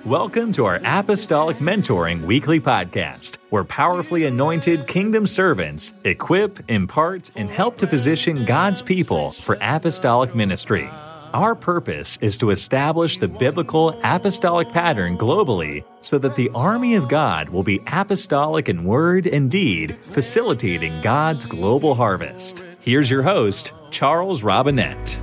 Welcome to our Apostolic Mentoring Weekly Podcast, where powerfully anointed kingdom servants equip, impart, and help to position God's people for apostolic ministry. Our purpose is to establish the biblical apostolic pattern globally so that the army of God will be apostolic in word and deed, facilitating God's global harvest. Here's your host, Charles Robinette.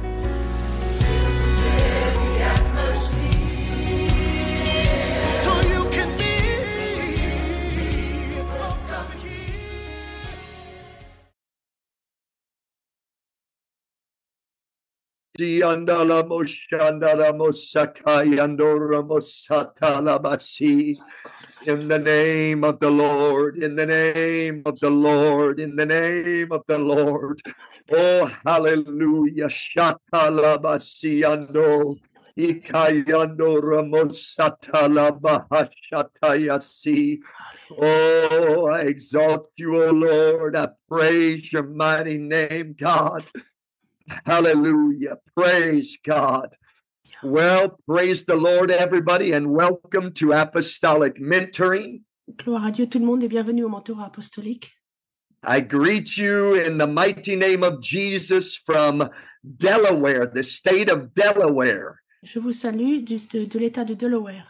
Andala Moshandala Mosakai Andora Mosatala Basi. In the name of the Lord, in the name of the Lord, in the name of the Lord. Oh, hallelujah. Shatala Basi Ando. Ikayandora Mosatala Bahashatayasi. Oh, I exalt you, O Lord. I praise your mighty name, God. Hallelujah. Praise God. Well, praise the Lord, everybody, and welcome to Apostolic Mentoring. Gloire à Dieu tout le monde et bienvenue au mentorat apostolique. I greet you in the mighty name of Jesus from Delaware, the state of Delaware. Je vous salue de l'État de Delaware.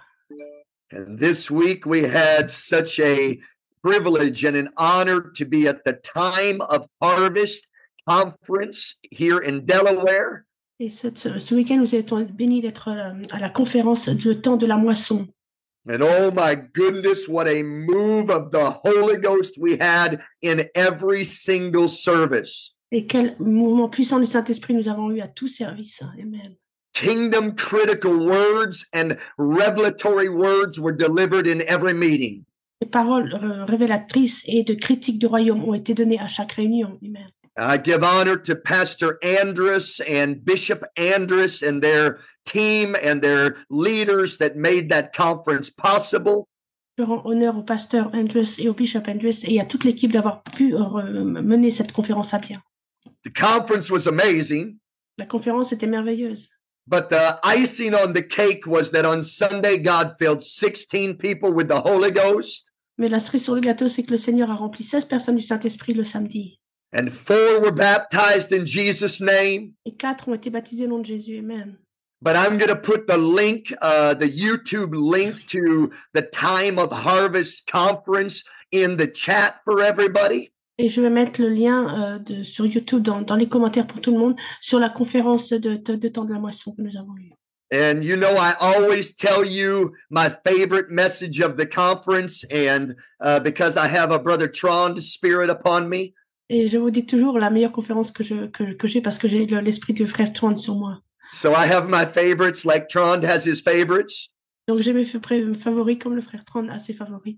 And this week we had such a privilege and an honor to be at the Time of Harvest Conference here in Delaware. Et ce week-end, nous étions bénis d'être à la conférence Le Temps de la Moisson. And oh my goodness, what a move of the Holy Ghost we had in every single service. Et quel mouvement puissant du Saint-Esprit nous avons eu à tout service. Amen. Kingdom critical words and revelatory words were delivered in every meeting. Les paroles révélatrices et de critiques du royaume ont été données à chaque réunion. Amen. I give honor to Pastor Andrus and Bishop Andrus and their team and their leaders that made that conference possible. Je rends honneur au pasteur Andrus et au bishop Andrus et à toute l'équipe d'avoir pu mener cette conférence à bien. The conference was amazing. La conférence était merveilleuse. But the icing on the cake was that on Sunday, God filled 16 people with the Holy Ghost. Mais la cerise sur le gâteau, c'est que le Seigneur a rempli 16 personnes du Saint-Esprit le samedi. And 4 were baptized in Jesus' name. Et 4 ont été baptisés au nom de Jésus. Amen. But I'm going to put the link, the YouTube link to the Time of Harvest Conference in the chat for everybody. Et je vais mettre le lien sur YouTube dans les commentaires pour tout le monde sur la conférence de temps de la moisson que nous avons eue. And you know, I always tell you my favorite message of the conference, and because I have a Brother Trond spirit upon me. Et je vous dis toujours la meilleure conférence que j'ai parce que j'ai l'esprit du frère Trond sur moi. So I have my favorites like Trond has his favorites. Donc j'ai mes favoris comme le frère Trond a ses favoris.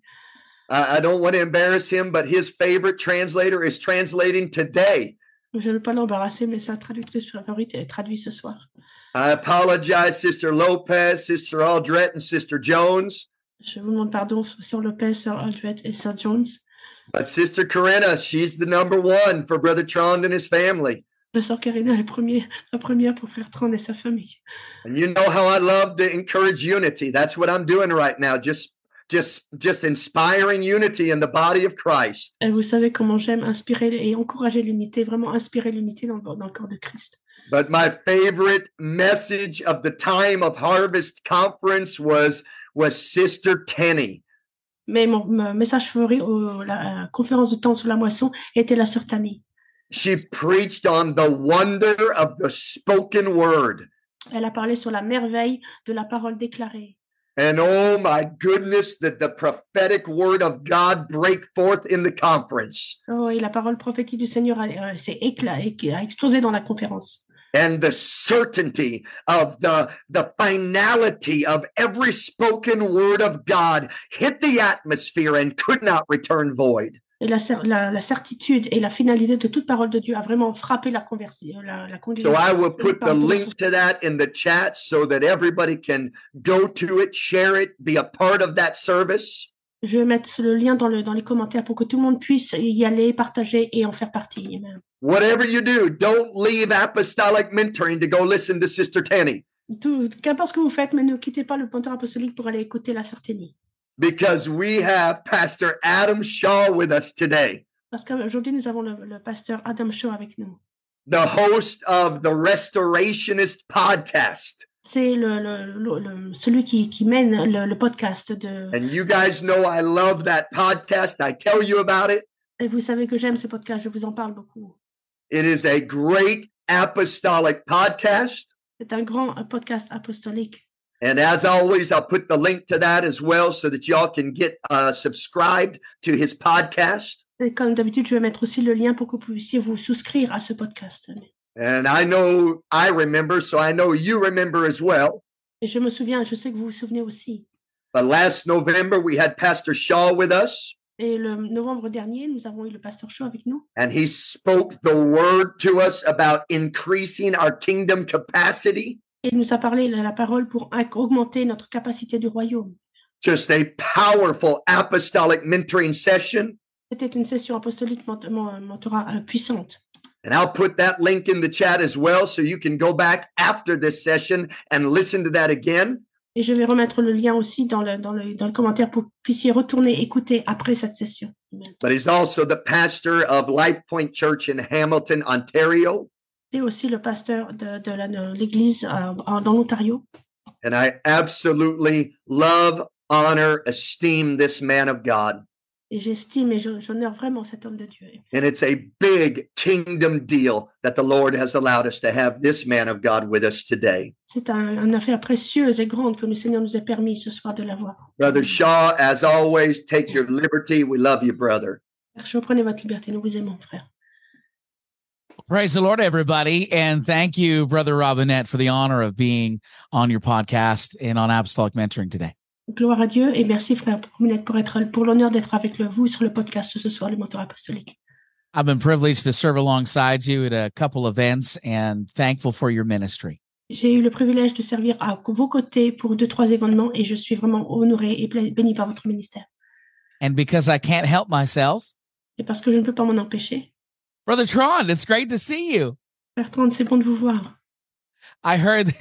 I don't want to embarrass him, but his favorite translator is translating today. Je ne veux pas l'embarrasser, mais sa traductrice favorite est traduite ce soir. I apologize, Sister Lopez, Sister Aldrett, and Sister Jones. Je vous demande pardon, Sœur Lopez, Sœur Aldrett et Sœur Jones. But Sister Corinna, she's the number one for Brother Trond and his family. La Sœur Karina est la première pour frère Trond et sa famille. And you know how I love to encourage unity. That's what I'm doing right now, just inspiring unity in the body of Christ. Et vous savez comment j'aime inspirer et encourager l'unité, vraiment inspirer l'unité dans le corps de Christ. But my favorite message of the Time of Harvest Conference was Sister Tenny. Mais mon message favori la conférence de temps sur la moisson était la sœur Tammy. She preached on the wonder of the spoken word. Elle a parlé sur la merveille de la parole déclarée. And oh my goodness, that the prophetic word of God break forth in the conference. Oh, et la parole prophétique du Seigneur a explosé dans la conférence. And the certainty of the finality of every spoken word of God hit the atmosphere and could not return void. Et la certitude et la finalité de toute parole de Dieu a vraiment frappé la congrégation. So I will put the link to that in the chat so that everybody can go to it, share it, be a part of that service. Je vais mettre le lien dans les commentaires pour que tout le monde puisse y aller, partager et en faire partie. Amen. Whatever you do, don't leave Apostolic Mentoring to go listen to Sister Tenny. Qu'importe ce que vous faites, mais ne quittez pas le mentor apostolique pour aller écouter la Sarténie. because we have Pastor Adam Shaw with us today, Parce qu'aujourd'hui, nous avons le pasteur Adam Shaw avec nous. the host of the Restorationist podcast. C'est celui qui mène le podcast de... And you guys know I love that podcast. I tell you about it. Et vous savez que j'aime ce podcast, je vous en parle beaucoup. It is a great apostolic podcast. C'est un grand podcast apostolique. And as always, I'll put the link to that as well so that y'all can get subscribed to his podcast. Et comme d'habitude, je vais mettre aussi le lien pour que vous puissiez vous souscrire à ce podcast. And I know I remember, so I know you remember as well. Et je me souviens, je sais que vous vous souvenez aussi. But last November, we had Pastor Shaw with us, Et le novembre dernier, nous avons eu le pasteur Shaw avec nous. and he spoke the word to us about increasing our kingdom capacity. Et il nous a parlé la parole pour augmenter notre capacité du royaume. Just a powerful apostolic mentoring session. C'était une session apostolique mentorat puissante. And I'll put that link in the chat as well so you can go back after this session and listen to that again. Et je vais remettre le lien aussi dans le commentaire pour que vous puissiez retourner écouter après cette session. Amen. But he's also the pastor of Life Point Church in Hamilton, Ontario. C'est aussi le pasteur de l'église dans l'Ontario. And I absolutely love, honor, esteem this man of God. Et j'estime et j'honore vraiment cet homme de Dieu. And it's a big kingdom deal that the Lord has allowed us to have this man of God with us today. C'est une affaire précieuse et grande que le Seigneur nous ait permis ce soir de l'avoir. Brother Shaw, as always, take your liberty. We love you, brother. Frère Shaw, prenez votre liberté, nous vous aimons, frère. Praise the Lord, everybody. And thank you, Brother Robinette, for the honor of being on your podcast and on Apostolic Mentoring today. Gloire à Dieu et merci, frère Robinette, pour l'honneur d'être avec vous sur le podcast ce soir, le mentor apostolique. I've been privileged to serve alongside you at a couple events and thankful for your ministry. J'ai eu le privilège de servir à vos côtés pour 2-3 événements et je suis vraiment honoré et béni par votre ministère. And because I can't help myself, Et parce que je ne peux pas m'en empêcher. Brother Tron, it's great to see you. Bertrand, c'est bon de vous voir. I heard,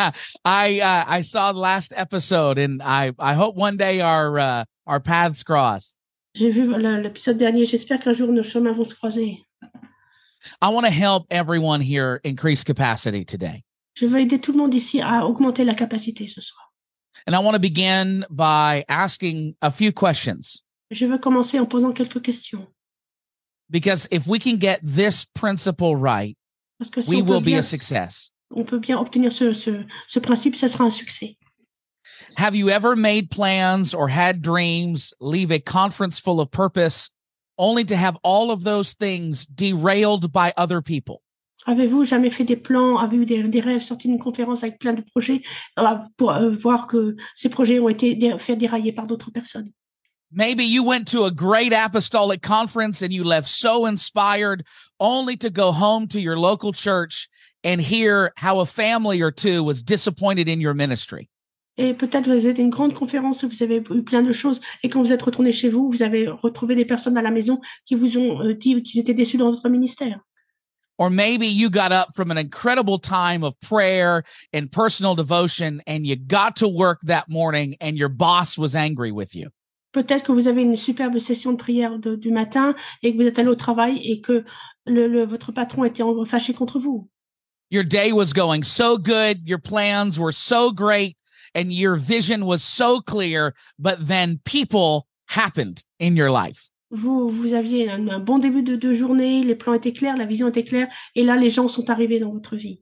I saw the last episode, and I hope one day our paths cross. J'ai vu l'épisode dernier. J'espère qu'un jour nos chemins vont se croiser. I want to help everyone here increase capacity today. Je veux aider tout le monde ici à augmenter la capacité ce soir. And I want to begin by asking a few questions. Je veux commencer en posant quelques questions. Because if we can get this principle right, Parce que si we on peut will be bien, a success. on peut bien obtenir ce principe, ça sera un succès. Have you ever made plans or had dreams, leave a conference full of purpose, only to have all of those things derailed by other people? Avez-vous jamais fait des plans, avez-vous des rêves, sorti d'une conférence avec plein de projets pour voir que ces projets ont été fait dérailler par d'autres personnes? Maybe you went to a great apostolic conference and you left so inspired only to go home to your local church and hear how a family or two was disappointed in your ministry. Et peut-être vous êtes à une grande conférence où vous avez eu plein de choses et quand vous êtes retourné chez vous, vous avez retrouvé des personnes à la maison qui vous ont dit qu'ils étaient déçus dans votre ministère. Or maybe you got up from an incredible time of prayer and personal devotion and you got to work that morning and your boss was angry with you. Peut-être que vous avez une superbe session de prière du matin et que vous êtes allé au travail et que votre patron était fâché contre vous. Your day was going so good, your plans were so great, and your vision was so clear, but then people happened in your life. Vous aviez un bon début de journée, les plans étaient clairs, la vision était claire, et là, les gens sont arrivés dans votre vie.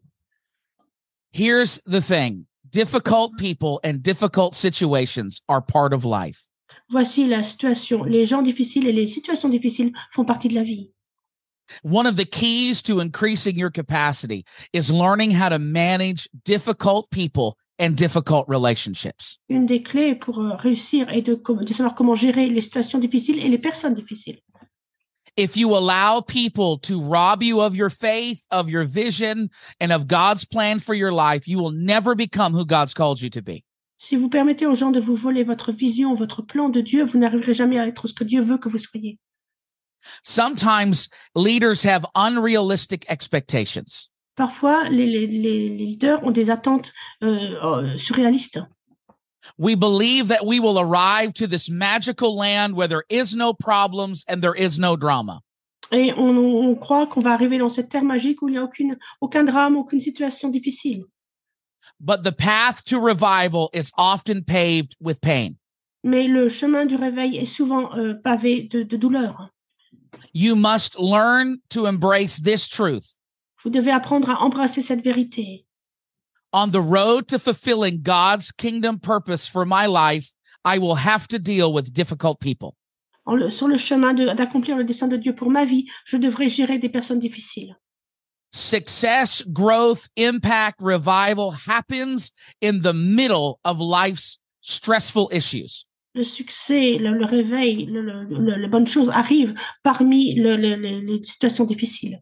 Here's the thing. Difficult people and difficult situations are part of life. Voici la situation. Les gens difficiles et les situations difficiles font partie de la vie. One of the keys to increasing your capacity is learning how to manage difficult people and difficult relationships. Une des clés pour réussir est de savoir comment gérer les situations difficiles et les personnes difficiles. If you allow people to rob you of your faith, of your vision, and of God's plan for your life, you will never become who God's called you to be. Si vous permettez aux gens de vous voler votre vision, votre plan de Dieu, vous n'arriverez jamais à être ce que Dieu veut que vous soyez. Sometimes leaders have unrealistic expectations. Parfois, les leaders ont des attentes surréalistes. We believe that we will arrive to this magical land where there is no problems and there is no drama. Et on croit qu'on va arriver dans cette terre magique où il n'y a aucun drame, aucune situation difficile. But the path to revival is often paved with pain. Mais le chemin du réveil est souvent pavé de douleur. You must learn to embrace this truth. Vous devez apprendre à embrasser cette vérité. On the road to fulfilling God's kingdom purpose for my life, I will have to deal with difficult people. Sur le chemin d'accomplir le dessein de Dieu pour ma vie, je devrais gérer des personnes difficiles. Success, growth, impact, revival happens in the middle of life's stressful issues. Le succès, le réveil, les bonnes choses arrivent parmi les situations difficiles.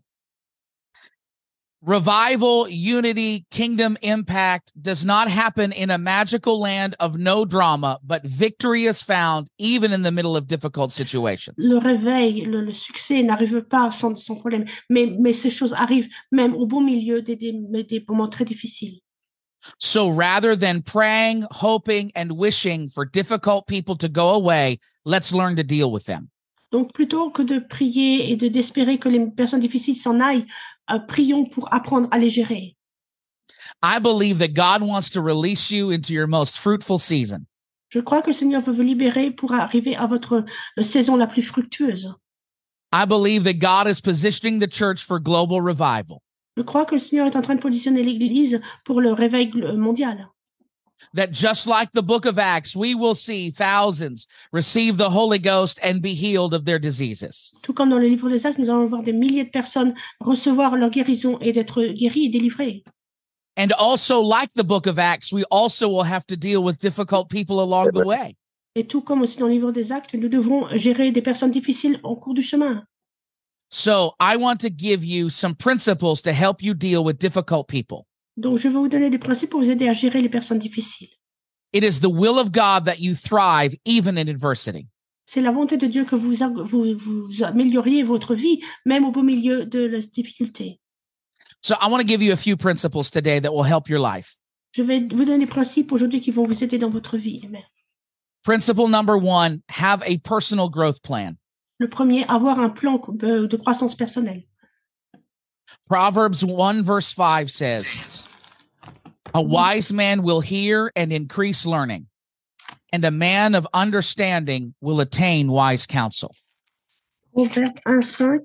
Revival, unity, kingdom impact does not happen in a magical land of no drama, but victory is found even in the middle of difficult situations. Le réveil, le succès n'arrive pas sans problème, mais ces choses arrivent même au beau milieu des moments très difficiles. So rather than praying, hoping, and wishing for difficult people to go away, let's learn to deal with them. Donc, plutôt que de prier et d'espérer que les personnes difficiles s'en aillent, prions pour apprendre à les gérer. I believe that God wants to release you into your most fruitful season. Je crois que le Seigneur veut vous libérer pour arriver à votre saison la plus fructueuse. I believe that God is positioning the church for global revival. Je crois que le Seigneur est en train de positionner l'Église pour le réveil mondial. That just like the book of Acts, we will see thousands receive the Holy Ghost and be healed of their diseases. Tout comme dans le livre des Actes, nous allons voir des milliers de personnes recevoir leur guérison et d'être guéries et délivrées. And also like the book of Acts, we also will have to deal with difficult people along the way. Et tout comme aussi dans le livre des Actes, nous devrons gérer des personnes difficiles au cours du chemin. So I want to give you some principles to help you deal with difficult people. Donc, je vais vous donner des principes pour vous aider à gérer les personnes difficiles. It is the will of God that you thrive even in adversity. C'est la volonté de Dieu que vous amélioriez votre vie, même au beau milieu de la difficulté. So I want to give you a few principles today that will help your life. Je vais vous donner des principes aujourd'hui qui vont vous aider dans votre vie. Amen. Principle number 1, have a personal growth plan. Le premier, avoir un plan de croissance personnelle. Proverbs 1 verse 5 says, a wise man will hear and increase learning, and a man of understanding will attain wise counsel. Proverbe 1:5.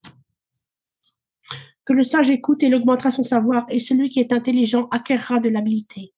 Que le sage écoute et il augmentera son savoir, et celui qui est intelligent acquérera de l'habileté.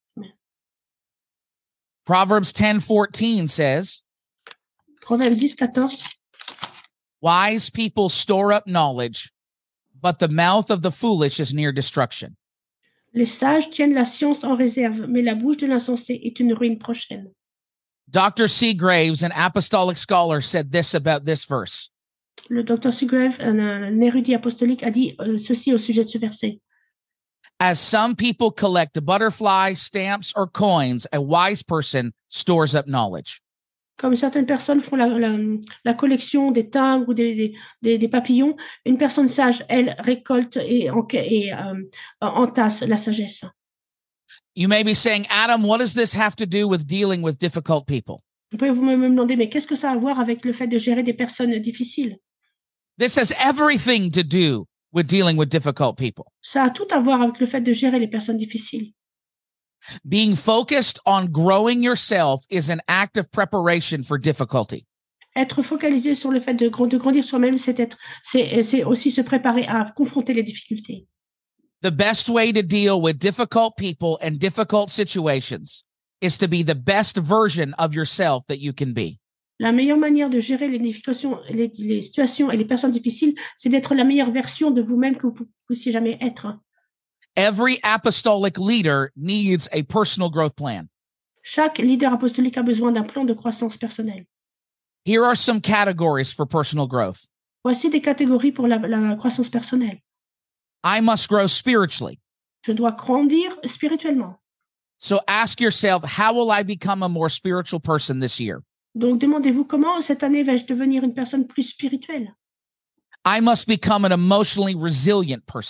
Proverbs 10:14 says, Proverbe 10:14. wise people store up knowledge, but the mouth of the foolish is near destruction. Les sages tiennent la science en réserve, mais la bouche de l'insensé est une ruine prochaine. Dr. C. Graves, an apostolic scholar, said this about this verse. Le Dr. Seagrave, un érudit apostolique, a dit ceci au sujet de ce verset. As some people collect butterflies, stamps, or coins, a wise person stores up knowledge. Comme certaines personnes font la collection des timbres ou des papillons, une personne sage, elle, récolte et entasse la sagesse. You may be saying, Adam, what does this have to do with dealing with difficult people? Vous pouvez vous-même me demander, mais qu'est-ce que ça a à voir avec le fait de gérer des personnes difficiles? This has everything to do with dealing with difficult people. Ça a tout à voir avec le fait de gérer les personnes difficiles. Being focused on growing yourself is an act of preparation for difficulty. Être focalisé sur le fait de grandir soi-même, c'est aussi se préparer à confronter les difficultés. The best way to deal with difficult people and difficult situations is to be the best version of yourself that you can be. La meilleure manière de gérer les situations et les personnes difficiles, c'est d'être la meilleure version de vous-même que vous puissiez jamais être. Every apostolic leader needs a personal growth plan. Chaque leader apostolique a besoin d'un plan de croissance personnelle. Here are some categories for personal growth. Voici des catégories pour la croissance personnelle. I must grow spiritually. Je dois grandir spirituellement. So ask yourself, how will I become a more spiritual person this year? Donc, demandez-vous comment cette année vais-je devenir une personne plus spirituelle? I must become an emotionally resilient person.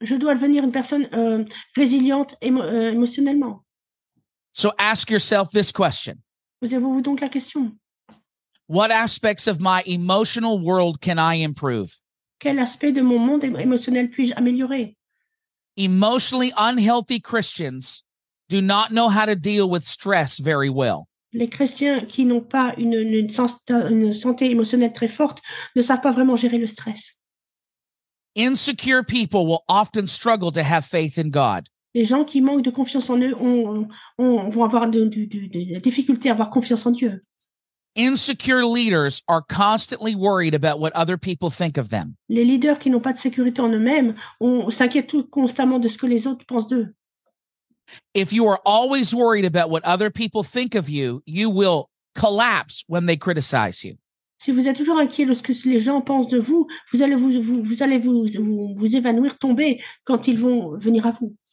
Je dois devenir une personne résiliente émotionnellement. So ask yourself this question. Posez-vous donc la question. What aspects of my emotional world can I improve? Quel aspect de mon monde émotionnel puis-je améliorer? Emotionally unhealthy Christians do not know how to deal with stress very well. Les chrétiens qui n'ont pas une santé émotionnelle très forte ne savent pas vraiment gérer le stress. Insecure people will often struggle to have faith in God. Les gens qui manquent de confiance en eux vont avoir des difficultés à avoir confiance en Dieu. Insecure leaders are constantly worried about what other people think of them. Les leaders qui n'ont pas de sécurité en eux-mêmes s'inquiètent constamment de ce que les autres pensent d'eux. If you are always worried about what other people think of you, you will collapse when they criticize you. Si vous êtes toujours inquiet de ce que les gens pensent de vous, vous allez vous évanouir, tomber quand ils vont venir à vous.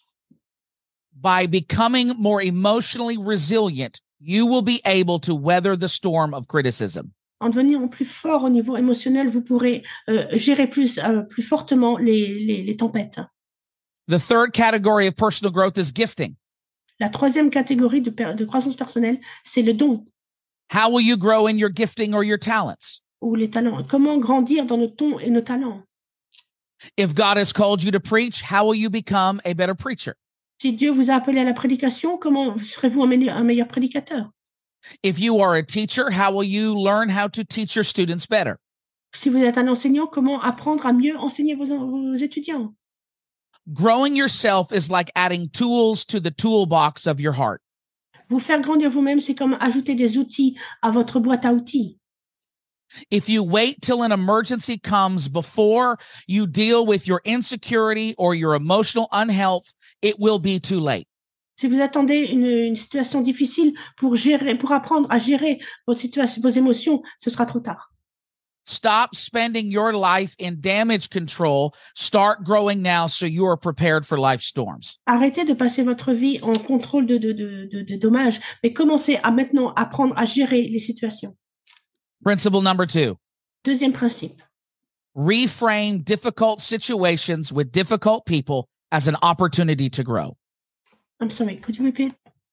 By becoming more emotionally resilient, you will be able to weather the storm of criticism. En devenant plus fort au niveau émotionnel, vous pourrez gérer plus fortement les tempêtes. The third category of personal growth is gifting. La troisième catégorie de croissance personnelle, c'est le don How will you grow in your gifting or your talents? ou les talents. Comment grandir dans nos dons et nos talents? If God has called you to preach, how will you become a better preacher? Si Dieu vous a appelé à la prédication, comment serez-vous un meilleur prédicateur? If you are a teacher, how will you learn how to teach your students better? Si vous êtes un enseignant, comment apprendre à mieux enseigner vos étudiants? Growing yourself is like adding tools to the toolbox of your heart. Vous faire grandir vous-même, c'est comme ajouter des outils à votre boîte à outils. If you wait till an emergency comes before you deal with your insecurity or your emotional unhealth, it will be too late. Si vous attendez une situation difficile pour apprendre à gérer votre situation, vos émotions, ce sera trop tard. Stop spending your life in damage control. Start growing now so you are prepared for life storms. Arrêtez de passer votre vie en contrôle de dommages, mais commencez à maintenant apprendre à gérer les situations. Principle number 2. Deuxième principe. Reframe difficult situations with difficult people as an opportunity to grow. I'm sorry, could you repeat?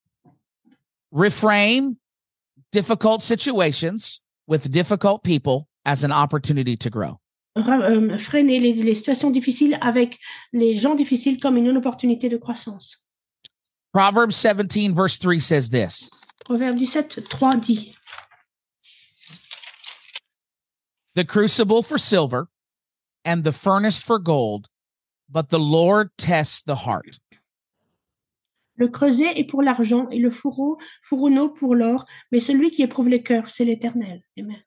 Reframe difficult situations with difficult people as an opportunity to grow. Freiner les situations difficiles avec les gens difficiles comme une opportunité de croissance. Proverbs 17 verse 3 says this. Proverbe 17:3 dit: The crucible for silver and the furnace for gold, but the Lord tests the heart. Le creuset est pour l'argent et le fourneau pour l'or, mais celui qui éprouve les cœurs, c'est l'Éternel. Amen.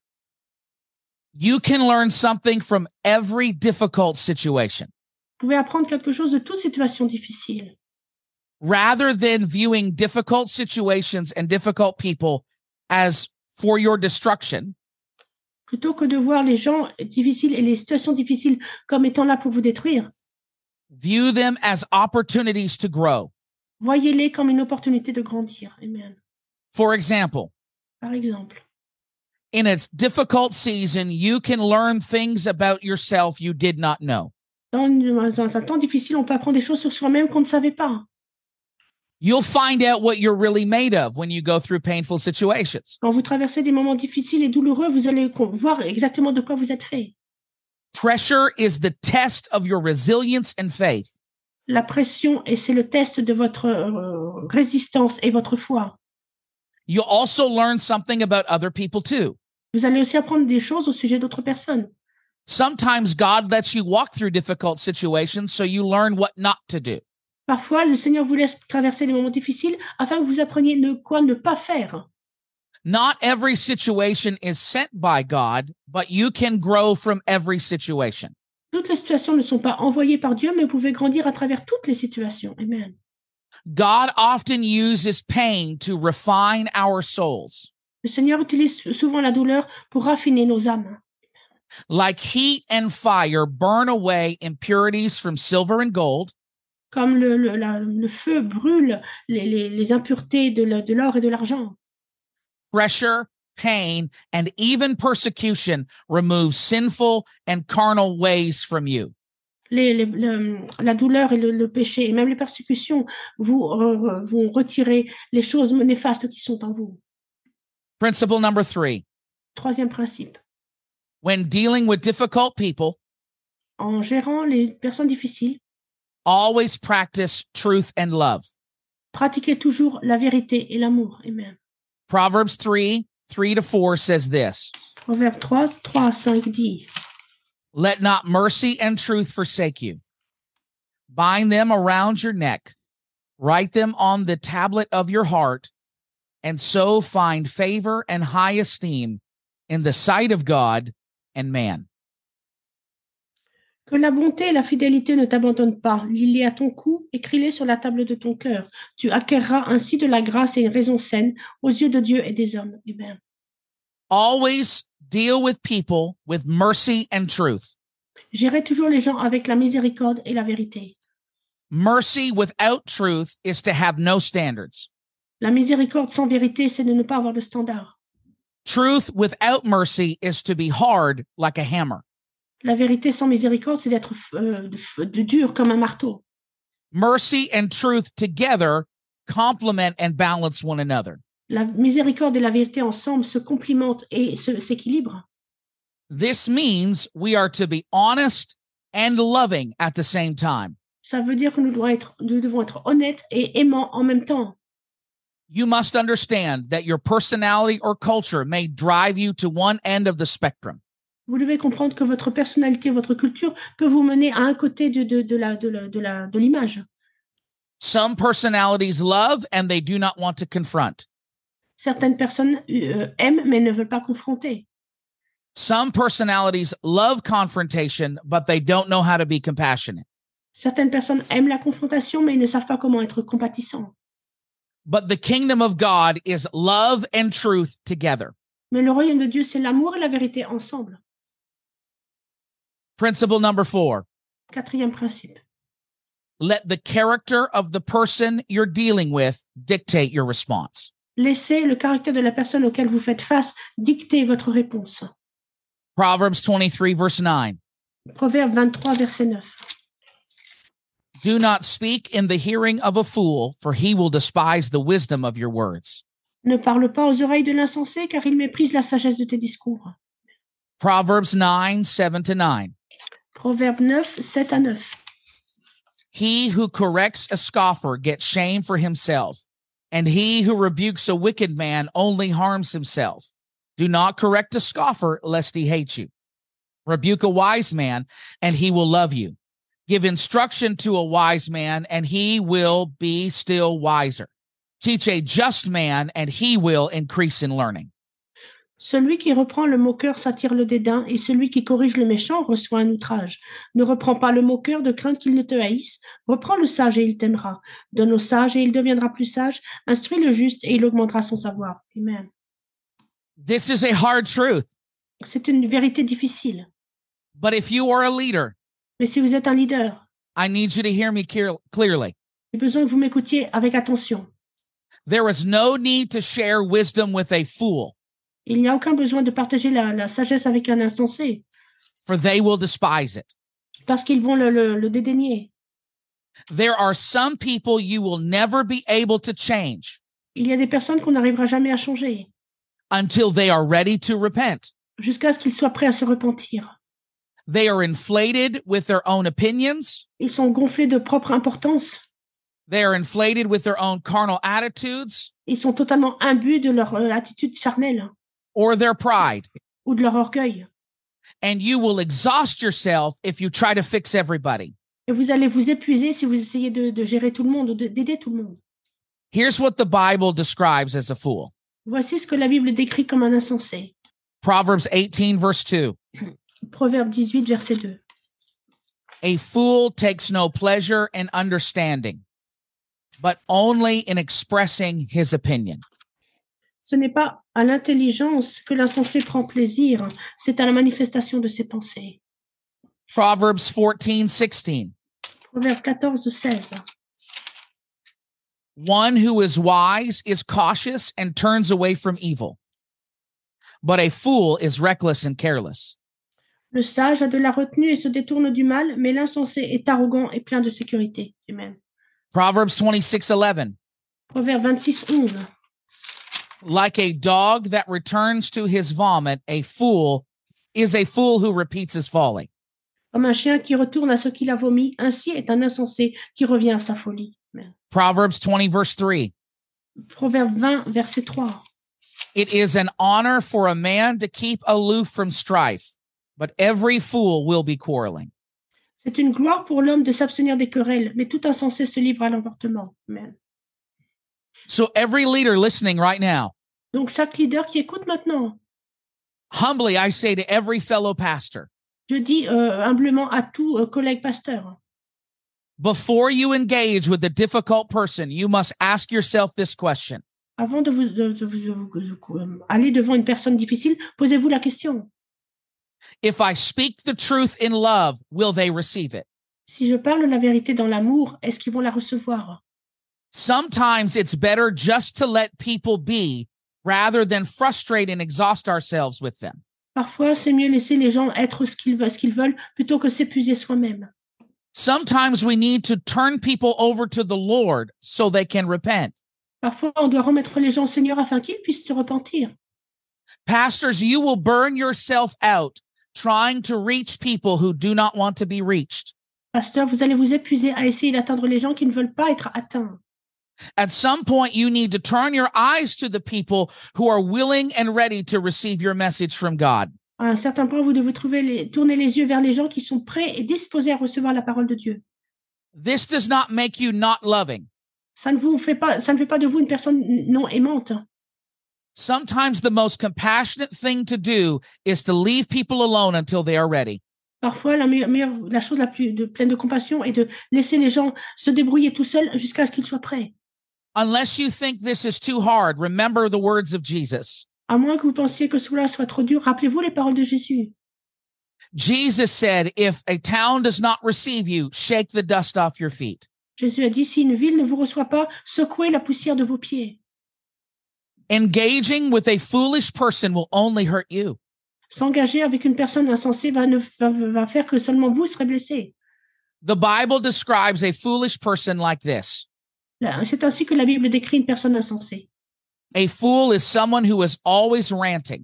You can learn something from every difficult situation. Vous pouvez apprendre quelque chose de toute situation difficile. Rather than viewing difficult situations and difficult people as for your destruction, Plutôt que de voir les gens difficiles et les situations difficiles comme étant là pour vous détruire, view them as opportunities to grow. voyez-les comme une opportunité de grandir. Amen. For example, Par exemple, in a difficult season, you can learn things about yourself you did not know. dans un temps difficile, on peut apprendre des choses sur soi-même qu'on ne savait pas. You'll find out what you're really made of when you go through painful situations. Quand vous traversez des moments difficiles et douloureux, vous allez voir exactement de quoi vous êtes fait. Pressure is the test of your resilience and faith. La pression, et c'est le test de votre résistance et votre foi. You'll also learn something about other people too. Vous allez aussi apprendre des choses au sujet d'autres personnes. Sometimes God lets you walk through difficult situations so you learn what not to do. Parfois, le Seigneur vous laisse traverser des moments difficiles afin que vous appreniez quoi ne pas faire. Not every situation is sent by God, but you can grow from every situation. Toutes les situations ne sont pas envoyées par Dieu, mais vous pouvez grandir à travers toutes les situations. Amen. God often uses pain to refine our souls. Le Seigneur utilise souvent la douleur pour raffiner nos âmes. Like heat and fire burn away impurities from silver and gold, Comme le feu brûle les impuretés de l'or et de l'argent. pressure, pain, and even persecution remove sinful and carnal ways from you. La douleur et le péché, et même les persécutions, vont retirer les choses néfastes qui sont en vous. Principle number 3. Troisième principe. When dealing with difficult people, En gérant les personnes difficiles, always practice truth and love. pratiquez toujours la vérité et l'amour. Amen. Proverbs 3:3-4 says this. Proverbe 3:3-5 dit, Let not mercy and truth forsake you. Bind them around your neck. Write them on the tablet of your heart, and so find favor and high esteem in the sight of God and man. que la bonté et la fidélité ne t'abandonnent pas. Lis-les à ton cou, écris-les sur la table de ton cœur. Tu acquerras ainsi de la grâce et une raison saine aux yeux de Dieu et des hommes. Amen. Always deal with people with mercy and truth. Gérez toujours les gens avec la miséricorde et la vérité. Mercy without truth is to have no standards. La miséricorde sans vérité, c'est de ne pas avoir de standard. Truth without mercy is to be hard like a hammer. La vérité sans miséricorde, c'est d'être de dur comme un marteau. Mercy and truth together complement and balance one another. La miséricorde et la vérité ensemble se complimentent et s'équilibrent. This means we are to be honest and loving at the same time. Ça veut dire que nous devons être honnêtes et aimants en même temps. You must understand that your personality or culture may drive you to one end of the spectrum. Vous devez comprendre que votre personnalité, votre culture peut vous mener à un côté de l'image. Some personalities love and they do not want to confront. Certaines personnes aiment mais ne veulent pas confronter. Some personalities love confrontation, but they don't know how to be compassionate. Certaines personnes aiment la confrontation mais ils ne savent pas comment être compatissants. But the kingdom of God is love and truth together. Mais le royaume de Dieu, c'est l'amour et la vérité ensemble. Principle number 4. Quatrième principe. Let the character of the person you're dealing with dictate your response. Laissez le caractère de la personne auquel vous faites face dicter votre réponse. Proverbs 23, verse 9. Proverbe 23, verset 9. Do not speak in the hearing of a fool, for he will despise the wisdom of your words. Ne parle pas aux oreilles de l'insensé, car il méprise la sagesse de tes discours. Proverbs 9, 7-9. Proverbe 9, 7-9. He who corrects a scoffer gets shame for himself, and he who rebukes a wicked man only harms himself. Do not correct a scoffer, lest he hate you. Rebuke a wise man, and he will love you. Give instruction to a wise man, and he will be still wiser. Teach a just man, and he will increase in learning. Celui qui reprend le moqueur s'attire le dédain, et celui qui corrige le méchant reçoit un outrage. Ne reprends pas le moqueur de crainte qu'il ne te haïsse. Reprends le sage et il t'aimera. Donne au sage et il deviendra plus sage. Instruis le juste et il augmentera son savoir. Amen. This is a hard truth. C'est une vérité difficile. But if you are a leader, Mais si vous êtes un leader, I need you to hear me clearly. j'ai besoin que vous m'écoutiez avec attention. There is no need to share wisdom with a fool, Il n'y a aucun besoin de partager la sagesse avec un insensé, for they will despise it. parce qu'ils vont le dédaigner. There are some people you will never be able to change Il y a des personnes qu'on n'arrivera jamais à changer, until they are ready to repent. jusqu'à ce qu'ils soient prêts à se repentir. They are inflated with their own opinions. Ils sont gonflés de propre importance. They are inflated with their own carnal attitudes Ils sont totalement imbus de leur attitude charnelle or their pride. ou de leur orgueil. And you will exhaust yourself if you try to fix everybody. Et vous allez vous épuiser si vous essayez de gérer tout le monde ou d'aider tout le monde. Here's what the Bible describes as a fool. Voici ce que la Bible décrit comme un insensé. Proverbs 18, verse 2. Proverbe 18, verset 2. A fool takes no pleasure in understanding, but only in expressing his opinion. Ce n'est pas à l'intelligence que l'insensé prend plaisir, c'est à la manifestation de ses pensées. Proverbs 14, 16. Proverbe 14, 16. One who is wise is cautious and turns away from evil, but a fool is reckless and careless. Le sage a de la retenue et se détourne du mal, mais l'insensé est arrogant et plein de sécurité. Amen. Proverbs 26:11. Proverbe 26:11. Like a dog that returns to his vomit, a fool is a fool who repeats his folly. Comme un chien qui retourne à ce qu'il a vomi, ainsi est un insensé qui revient à sa folie. Amen. Proverbs 20, verse 3. Proverbe 20, verset 3. It is an honor for a man to keep aloof from strife, but every fool will be quarreling. C'est une gloire pour l'homme de s'abstenir des querelles, mais tout insensé se livre à l'emportement. Amen. So every leader listening right now, Donc chaque leader qui écoute maintenant, humbly I say to every fellow pastor, je dis humblement à tout collègue pasteur, before you engage with a difficult person, you must ask yourself this question. avant de vous aller devant une personne difficile, posez-vous la question. If I speak the truth in love, will they receive it? Si je parle la vérité dans l'amour, est-ce qu'ils vont la recevoir? Sometimes it's better just to let people be rather than frustrate and exhaust ourselves with them. Parfois, c'est mieux laisser les gens être ce qu'ils veulent plutôt que s'épuiser soi-même. Sometimes we need to turn people over to the Lord so they can repent. Parfois, on doit remettre les gens au Seigneur afin qu'ils puissent se repentir. Pastors, you will burn yourself out trying to reach people who do not want to be reached. Pasteur, vous allez vous épuiser à essayer d'atteindre les gens qui ne veulent pas être atteints. At some point, you need to turn your eyes to the people who are willing and ready to receive your message from God. À un certain point, vous devez tourner les yeux vers les gens qui sont prêts et disposés à recevoir la parole de Dieu. This does not make you not loving. Ça ne fait pas de vous une personne non aimante. Sometimes the most compassionate thing to do is to leave people alone until they are ready. Parfois, la chose la plus pleine de compassion est de laisser les gens se débrouiller tout seuls jusqu'à ce qu'ils soient prêts. Unless you think this is too hard, remember the words of Jesus. À moins que vous pensiez que cela soit trop dur, rappelez-vous les paroles de Jésus. Jesus said, if a town does not receive you, shake the dust off your feet. Jésus a dit, si une ville ne vous reçoit pas, secouez la poussière de vos pieds. Engaging with a foolish person will only hurt you. S'engager avec une personne insensée va faire que seulement vous serez blessés. The Bible describes a foolish person like this. C'est ainsi que la Bible décrit une personne insensée. A fool is someone who is always ranting.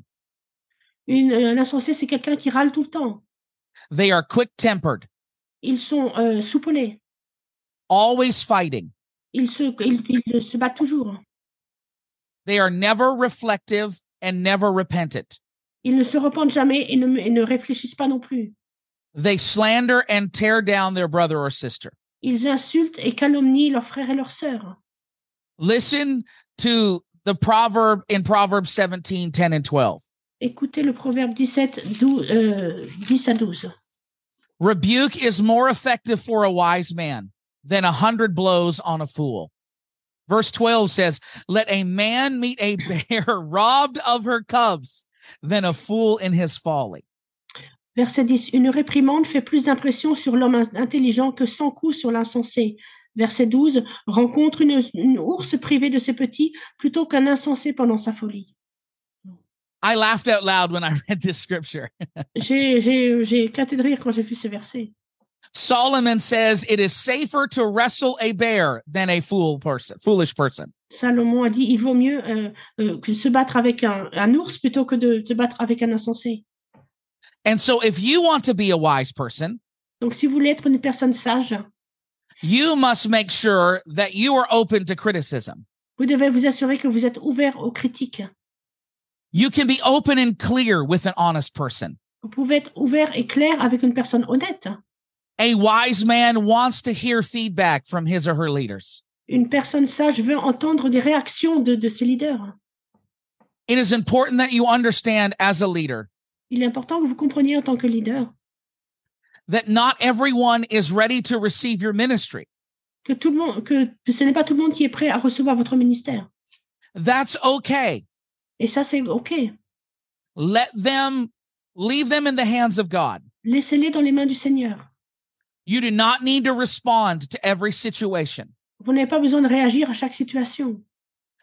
Un insensé, c'est quelqu'un qui râle tout le temps. They are quick-tempered. Ils sont soupolés. Always fighting. Ils se battent toujours. They are never reflective and never repentant. Ils ne se repentent jamais et ne réfléchissent pas non plus. They slander and tear down their brother or sister. Ils insultent et calomnient leurs frères et leurs sœurs. Listen to the proverb in Proverbs 17, 10 and 12. Écoutez le proverbe 17, 10 à 12. Rebuke is more effective for a wise man than 100 blows on a fool. Verse 12 says, let a man meet a bear robbed of her cubs than a fool in his folly. Verset 10. Une réprimande fait plus d'impression sur l'homme intelligent que 100 coups sur l'insensé. Verset 12. Rencontre une ours privée de ses petits plutôt qu'un insensé pendant sa folie. I laughed out loud when I read this scripture. J'ai éclaté de rire quand j'ai vu ces versets. Solomon says it is safer to wrestle a bear than a foolish person. Salomon a dit il vaut mieux que se battre avec un ours plutôt que de se battre avec un insensé. And so if you want to be a wise person, donc si vous voulez être une personne sage, you must make sure that you are open to criticism. Vous devez vous assurer que vous êtes ouvert aux critiques. You can be open and clear with an honest person. Vous pouvez être ouvert et clair avec une personne honnête. A wise man wants to hear feedback from his or her leaders. Une personne sage veut entendre des réactions de ses leaders. It is important that you understand as a leader Il est important que vous compreniez en tant que leader that not everyone is ready to receive your ministry. que ce n'est pas tout le monde qui est prêt à recevoir votre ministère. That's okay. Et ça, c'est OK. Leave them in the hands of God. Laissez-les dans les mains du Seigneur. You do not need to respond to every situation. Vous n'avez pas besoin de réagir à chaque situation.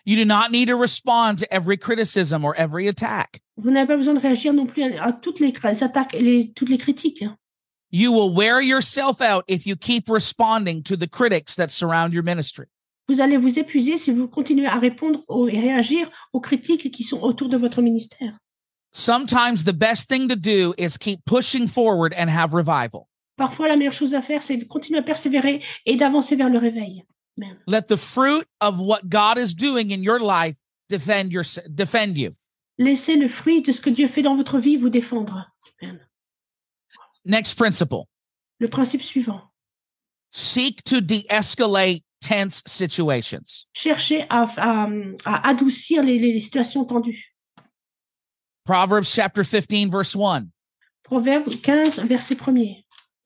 You do not need to respond to every criticism or every attack. Vous n'avez pas besoin de réagir non plus à toutes les attaques et toutes les critiques. You will wear yourself out if you keep responding to the critics that surround your ministry. Vous allez vous épuiser si vous continuez à répondre et réagir aux critiques qui sont autour de votre ministère. Sometimes the best thing to do is keep pushing forward and have revival. Parfois, la meilleure chose à faire, c'est de continuer à persévérer et d'avancer vers le réveil. Amen. Let the fruit of what God is doing in your life defend you. Laissez le fruit de ce que Dieu fait dans votre vie vous défendre. Amen. Next principle. Le principe suivant. Seek to de-escalate tense situations. Cherchez à adoucir les situations tendues. Proverbs chapter 15, verse 1. Proverbe 15, verset 1er.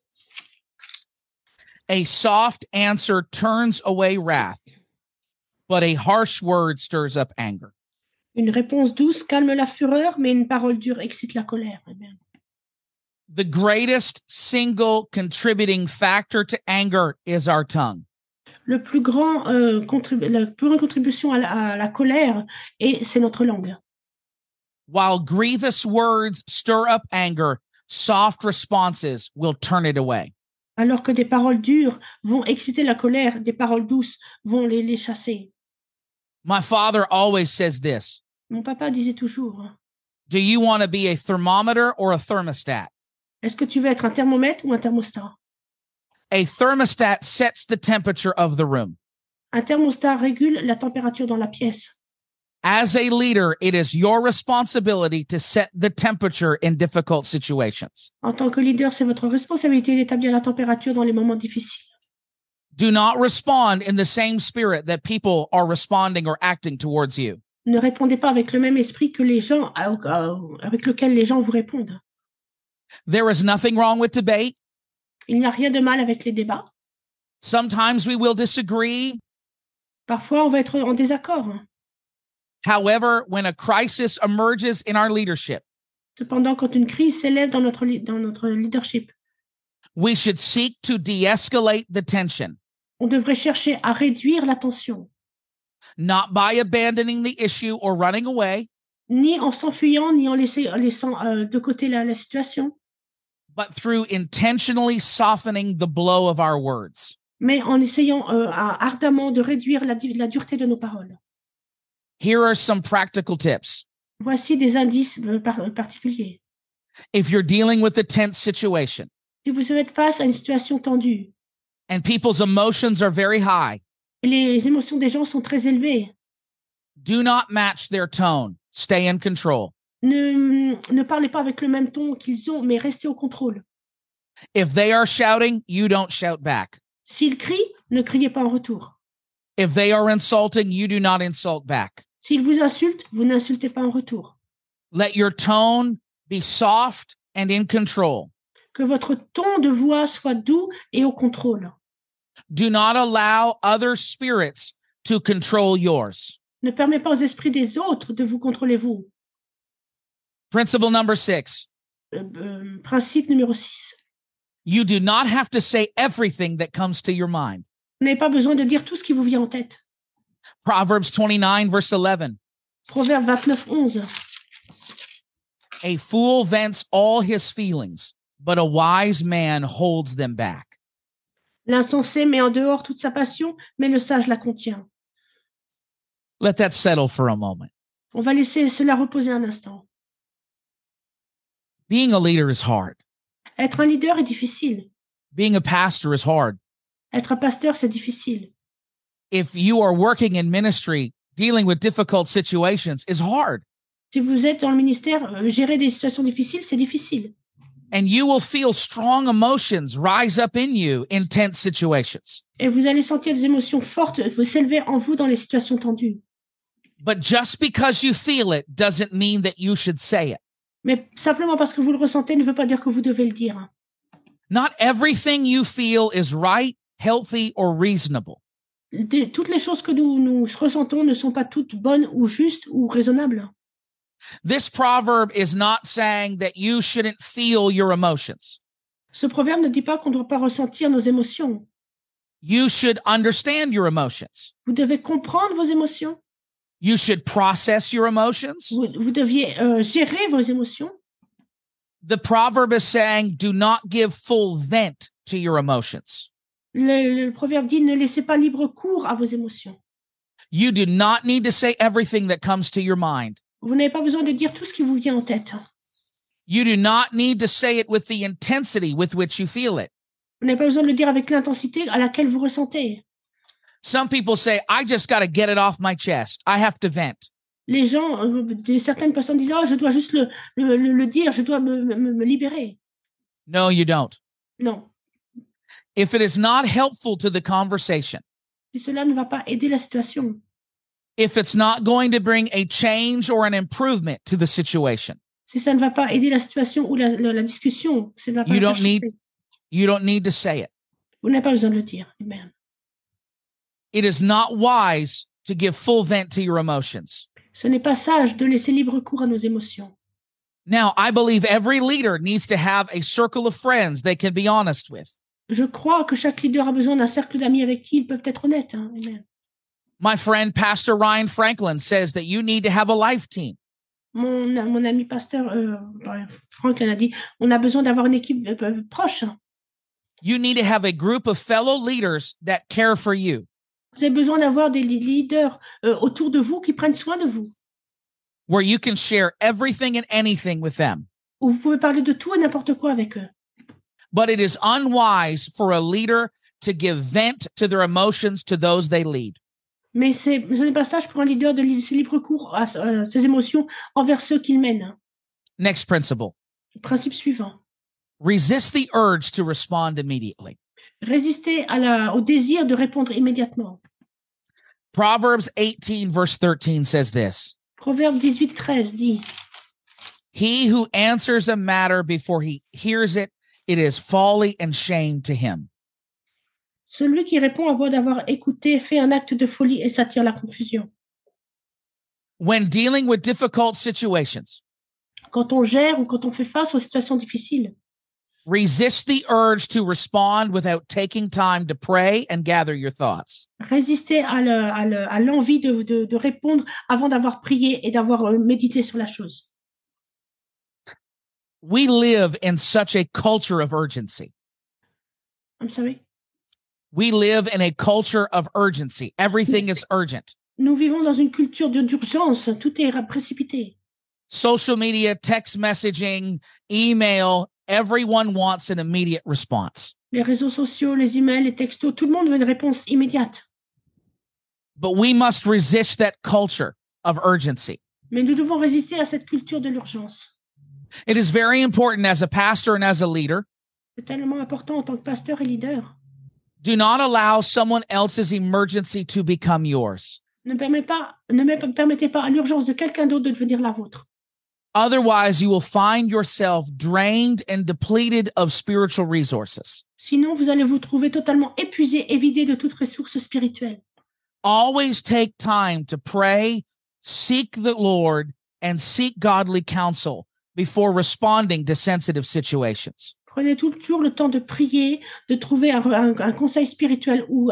A soft answer turns away wrath, but a harsh word stirs up anger. Une réponse douce calme la fureur, mais une parole dure excite la colère. Amen. The greatest single contributing factor to anger is our tongue. La plus grande contribution à la colère, c'est notre langue. While grievous words stir up anger, soft responses will turn it away. Alors que des paroles dures vont exciter la colère, des paroles douces vont les chasser. My father always says this. Mon papa disait toujours, Do you want to be a thermometer or a thermostat? est-ce que tu veux être un thermomètre ou un thermostat? A thermostat sets the temperature of the room. Un thermostat régule la température dans la pièce. As a leader, it is your responsibility to set the temperature in difficult situations. En tant que leader, c'est votre responsabilité d'établir la température dans les moments difficiles. Do not respond in the same spirit that people are responding or acting towards you. Ne répondez pas avec le même esprit que les gens, avec lequel les gens vous répondent. There is nothing wrong with debate. Il n'y a rien de mal avec les débats. Sometimes we will disagree. Parfois, on va être en désaccord. However, when a crisis emerges in our leadership, Cependant, quand une crise s'élève dans notre leadership, we should seek to de-escalate the tension, on devrait chercher à réduire la tension, not by abandoning the issue or running away, ni en s'enfuyant, ni en laissant de côté la situation, but through intentionally softening the blow of our words. mais en essayant ardemment de réduire la dureté de nos paroles. Here are some practical tips. Voici des indices particuliers. If you're dealing with a tense situation Si vous êtes face à une situation tendue, and people's emotions are very high, et les émotions des gens sont très élevées, do not match their tone. Stay in control. ne parlez pas avec le même ton qu'ils ont, mais restez au contrôle. If they are shouting, you don't shout back. S'ils crient, ne criez pas en retour. If they are insulting, you do not insult back. S'ils vous insultent, vous n'insultez pas en retour. Let your tone be soft and in control. Que votre ton de voix soit doux et au contrôle. Do not allow other spirits to control yours. Ne permettez pas aux esprits des autres de vous contrôler vous. Principle number 6. Principe numéro 6. You do not have to say everything that comes to your mind. Vous n'avez pas besoin de dire tout ce qui vous vient en tête. Proverbs 29, verse 11. Proverbe 29, 11. A fool vents all his feelings, but a wise man holds them back. L'insensé met en dehors toute sa passion, mais le sage la contient. Let that settle for a moment. On va laisser cela reposer un instant. Being a leader is hard. Être un leader est difficile. Being a pastor is hard. Être un pasteur, c'est difficile. If you are working in ministry, dealing with difficult situations is hard. Si vous êtes dans le ministère, gérer des situations difficiles, c'est difficile. And you will feel strong emotions rise up in you in tense situations. Et vous allez sentir des émotions fortes s'élever en vous dans les situations tendues. But just because you feel it doesn't mean that you should say it. Mais simplement parce que vous le ressentez ne veut pas dire que vous devez le dire. Not everything you feel is right, healthy, or reasonable. Toutes les choses que nous ressentons ne sont pas toutes bonnes ou justes ou raisonnables. This proverb is not saying that you shouldn't feel your emotions. Ce proverbe ne dit pas qu'on ne doit pas ressentir nos émotions. You should understand your emotions. Vous devez comprendre vos émotions. You should process your emotions. Vous deviez gérer vos émotions. The proverb is saying, do not give full vent to your emotions. Le proverbe dit, ne laissez pas libre cours à vos émotions. You do not need to say everything that comes to your mind. Vous n'avez pas besoin de dire tout ce qui vous vient en tête. You do not need to say it with the intensity with which you feel it. Vous n'avez pas besoin de le dire avec l'intensité à laquelle vous ressentez. Some people say, I just got to get it off my chest. I have to vent. Les gens, certaines personnes disent, oh, je dois juste le dire, je dois me libérer. No, you don't. Non. If it is not helpful to the conversation, Si cela ne va pas aider la situation, if it's not going to bring a change or an improvement to the situation, si ça ne va pas aider la situation ou la discussion, ça ne va pas you la don't faire need, changer. you don't need to say it. Vous n'avez pas besoin de le dire. Amen. It is not wise to give full vent to your emotions. Ce n'est pas sage de laisser libre cours à nos émotions. Now, I believe every leader needs to have a circle of friends they can be honest with. Je crois que chaque leader a besoin d'un cercle d'amis avec qui ils peuvent être honnêtes. Hein. Amen. My friend, Pastor Ryan Franklin, says that you need to have a life team. Mon ami pasteur Franklin a dit, on a besoin d'avoir une équipe proche. You need to have a group of fellow leaders that care for you, Vous avez besoin d'avoir des leaders autour de vous qui prennent soin de vous, where you can share everything and anything with them. où vous pouvez parler de tout et n'importe quoi avec eux. But it is unwise for a leader to give vent to their emotions to those they lead. Mais ce n'est pas sage pour un leader de laisser libre cours à ses émotions envers ceux qu'il mène. Next principle. Principe suivant. Resist the urge to respond immediately. Résister au désir de répondre immédiatement. Proverbs 18 verse 13 says this. Proverbe 18:13 dit, He who answers a matter before he hears it, it is folly and shame to him. celui qui répond avant d'avoir écouté fait un acte de folie et s'attire la confusion. When dealing with difficult situations, Quand on gère ou quand on fait face aux situations difficiles, resist the urge to respond without taking time to pray and gather your thoughts. résistez à l'envie de répondre avant d'avoir prié et d'avoir médité sur la chose. We live in such a culture of urgency. I'm sorry. We live in a culture of urgency. Everything is urgent. Nous vivons dans une culture d'urgence. Tout est précipité. Social media, text messaging, email, everyone wants an immediate response. Les réseaux sociaux, les emails, les textos, tout le monde veut une réponse immédiate. But we must resist that culture of urgency. Mais nous devons résister à cette culture de l'urgence. It is very important as a pastor and as a leader. C'est tellement important en tant que pasteur et leader. Do not allow someone else's emergency to become yours. Ne permettez pas à l'urgence de quelqu'un d'autre de devenir la vôtre. Otherwise, you will find yourself drained and depleted of spiritual resources. Sinon, vous allez vous trouver totalement épuisé et vidé de toute ressource spirituelle. Always take time to pray, seek the Lord, and seek godly counsel before responding to sensitive situations. Prenez toujours le temps de prier, de trouver un conseil spirituel ou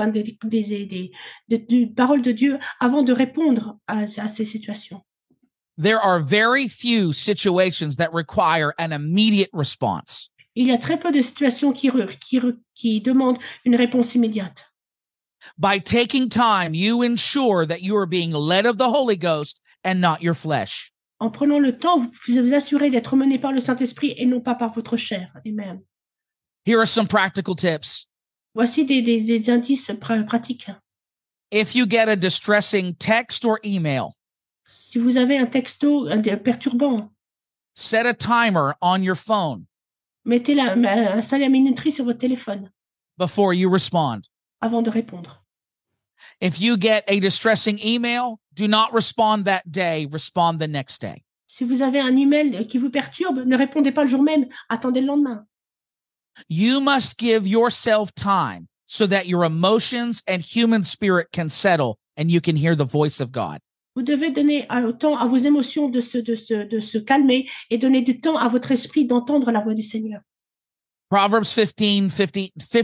des paroles de Dieu avant de répondre à ces situations. There are very few situations that require an immediate response. Il y a très peu de situations qui demandent une réponse immédiate. By taking time, you ensure that you are being led of the Holy Ghost and not your flesh. En prenant le temps, vous vous assurez d'être mené par le Saint-Esprit et non pas par votre chair. Amen. Here are some practical tips. Voici des indices pratiques. If you get a distressing text or email, Si vous avez un texto perturbant, set a timer on your phone installez la minuterie sur votre téléphone before you respond. avant de répondre. If you get a distressing email, do not respond that day, respond the next day. Si vous avez un email qui vous perturbe, ne répondez pas le jour même, attendez le lendemain. You must give yourself time so that your emotions and human spirit can settle and you can hear the voice of God. Vous devez donner temps à vos émotions de se calmer et donner du temps à votre esprit d'entendre la voix du Seigneur. Proverbs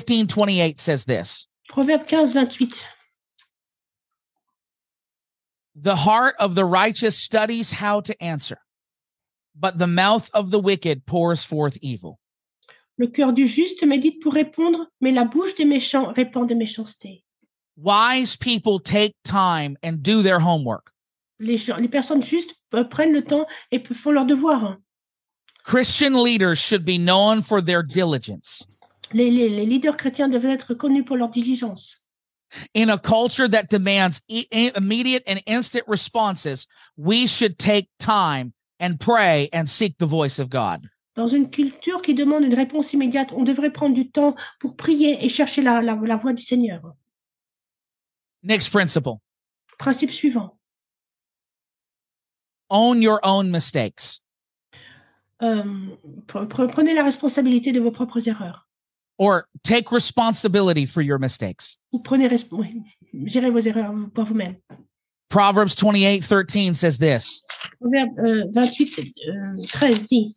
15:28 says this. Proverbe 15:28. The heart of the righteous studies how to answer, but the mouth of the wicked pours forth evil. Le cœur du juste médite pour répondre, mais la bouche des méchants répand de méchanceté. Wise people take time and do their homework. Les personnes justes prennent le temps et font leur devoir. Christian leaders should be known for their diligence. Les leaders chrétiens doivent être connus pour leur diligence. In a culture that demands immediate and instant responses, we should take time and pray and seek the voice of God. Dans une culture qui demande une réponse immédiate, on devrait prendre du temps pour prier et chercher la voix du Seigneur. Next principle. Principe suivant. Own your own mistakes. Prenez la responsabilité de vos propres erreurs. Or take responsibility for your mistakes. Ou gérez vos erreurs par vous-même. Proverbs 28:13 says this. Proverbe 28:13 dit.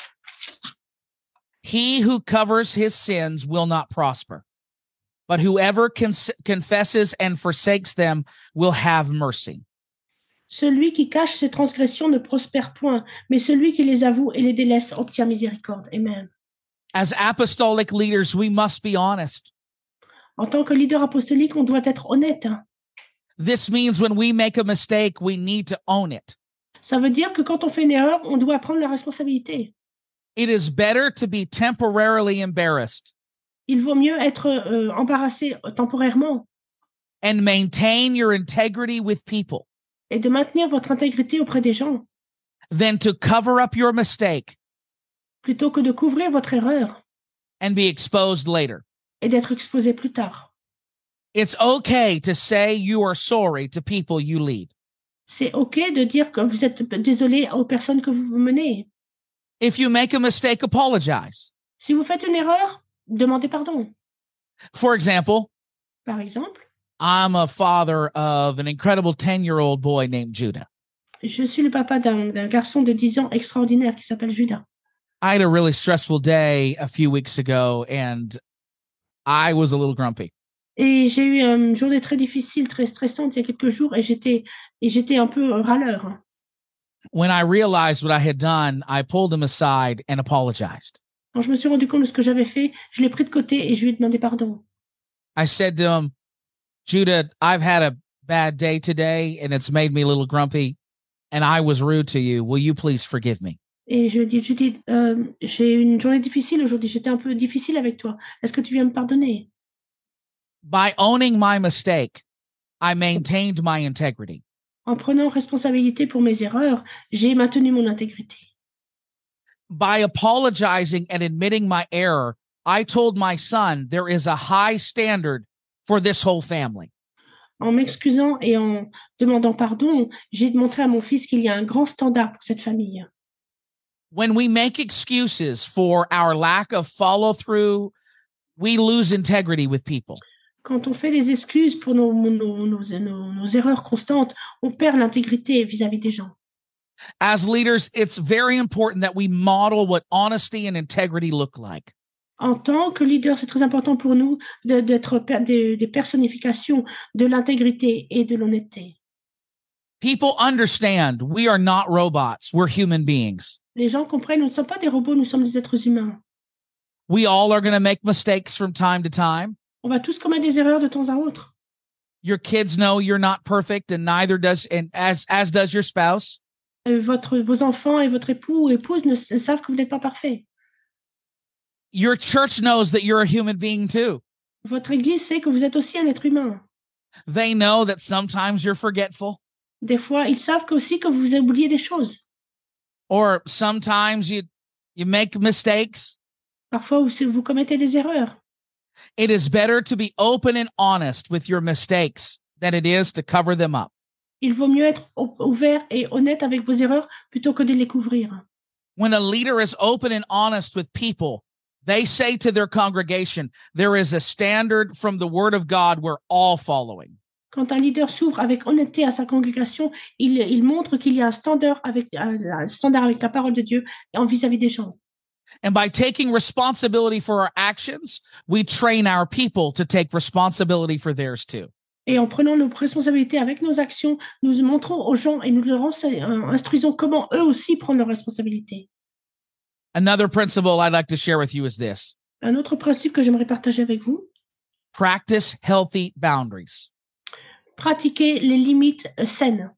He who covers his sins will not prosper, but whoever confesses and forsakes them will have mercy. Celui qui cache ses transgressions ne prospère point, mais celui qui les avoue et les délaisse obtient miséricorde. Amen. As apostolic leaders, we must be honest. En tant que leader apostolique, on doit être honnête. This means when we make a mistake, we need to own it. Ça veut dire que quand on fait une erreur, on doit prendre la responsabilité. It is better to be temporarily embarrassed. Il vaut mieux être embarrassé temporairement. And maintain your integrity with people. Et de maintenir votre intégrité auprès des gens. Than to cover up your mistake. Plutôt que de couvrir votre erreur. And be exposed later. Et d'être exposé plus tard. It's okay to say you are sorry to people you lead. C'est OK de dire que vous êtes désolé aux personnes que vous menez. If you make a mistake, apologize. Si vous faites une erreur, demandez pardon. For example, par exemple, I'm a father of an incredible 10-year-old boy named Judah. Je suis le papa d'un garçon de 10 ans extraordinaire qui s'appelle Judas. I had a really stressful day a few weeks ago and I was a little grumpy. Et j'ai eu une journée très difficile, très stressante il y a quelques jours et j'étais un peu râleur. When I realized what I had done, I pulled him aside and apologized. Quand je me suis rendu compte de ce que j'avais fait, je l'ai pris de côté et je lui ai demandé pardon. I said to him, Judah, I've had a bad day today and it's made me a little grumpy and I was rude to you. Will you please forgive me? Et je lui ai dit, j'ai eu une journée difficile aujourd'hui, j'étais un peu difficile avec toi. Est-ce que tu viens me pardonner? By owning my mistake, I maintained my integrity. En prenant responsabilité pour mes erreurs, j'ai maintenu mon intégrité. By apologizing and admitting my error, I told my son there is a high standard for this whole family. En m'excusant et en demandant pardon, j'ai montré à mon fils qu'il y a un grand standard pour cette famille. When we make excuses for our lack of follow-through, we lose integrity with people. Quand on fait des excuses pour nos erreurs constantes, on perd l'intégrité vis-à-vis des gens. As leaders, it's very important that we model what honesty and integrity look like. En tant que leader, c'est très important pour nous d'être des personnifications de l'intégrité et de l'honnêteté. People understand we are not robots, we're human beings. Les gens comprennent, nous ne sommes pas des robots, nous sommes des êtres humains. We all are going to make mistakes from time to time. On va tous commettre des erreurs de temps à autre. Your kids know you're not perfect and neither does, and as does your spouse. Vos enfants et votre époux ou épouse ne savent que vous n'êtes pas parfait. Your church knows that you're a human being too. Votre église sait que vous êtes aussi un être humain. They know that sometimes you're forgetful. Des fois, ils savent aussi que vous oubliez des choses. Or sometimes you make mistakes. Parfois, vous commettez des erreurs. It is better to be open and honest with your mistakes than it is to cover them up. Il vaut mieux être ouvert et honnête avec vos erreurs plutôt que de les couvrir. When a leader is open and honest with people, they say to their congregation, there is a standard from the word of God we're all following. Quand un leader s'ouvre avec honnêteté à sa congrégation, il montre qu'il y a un standard avec la parole de Dieu en vis-à-vis des gens. And by taking responsibility for our actions, we train our people to take responsibility for theirs too. Et en prenant nos responsabilités avec nos actions, nous montrons aux gens et nous leur instruisons comment eux aussi prendre leurs responsabilités. Another principle I'd like to share with you is this. Un autre principe que j'aimerais partager avec vous, Practice healthy boundaries. pratiquer les limites saines.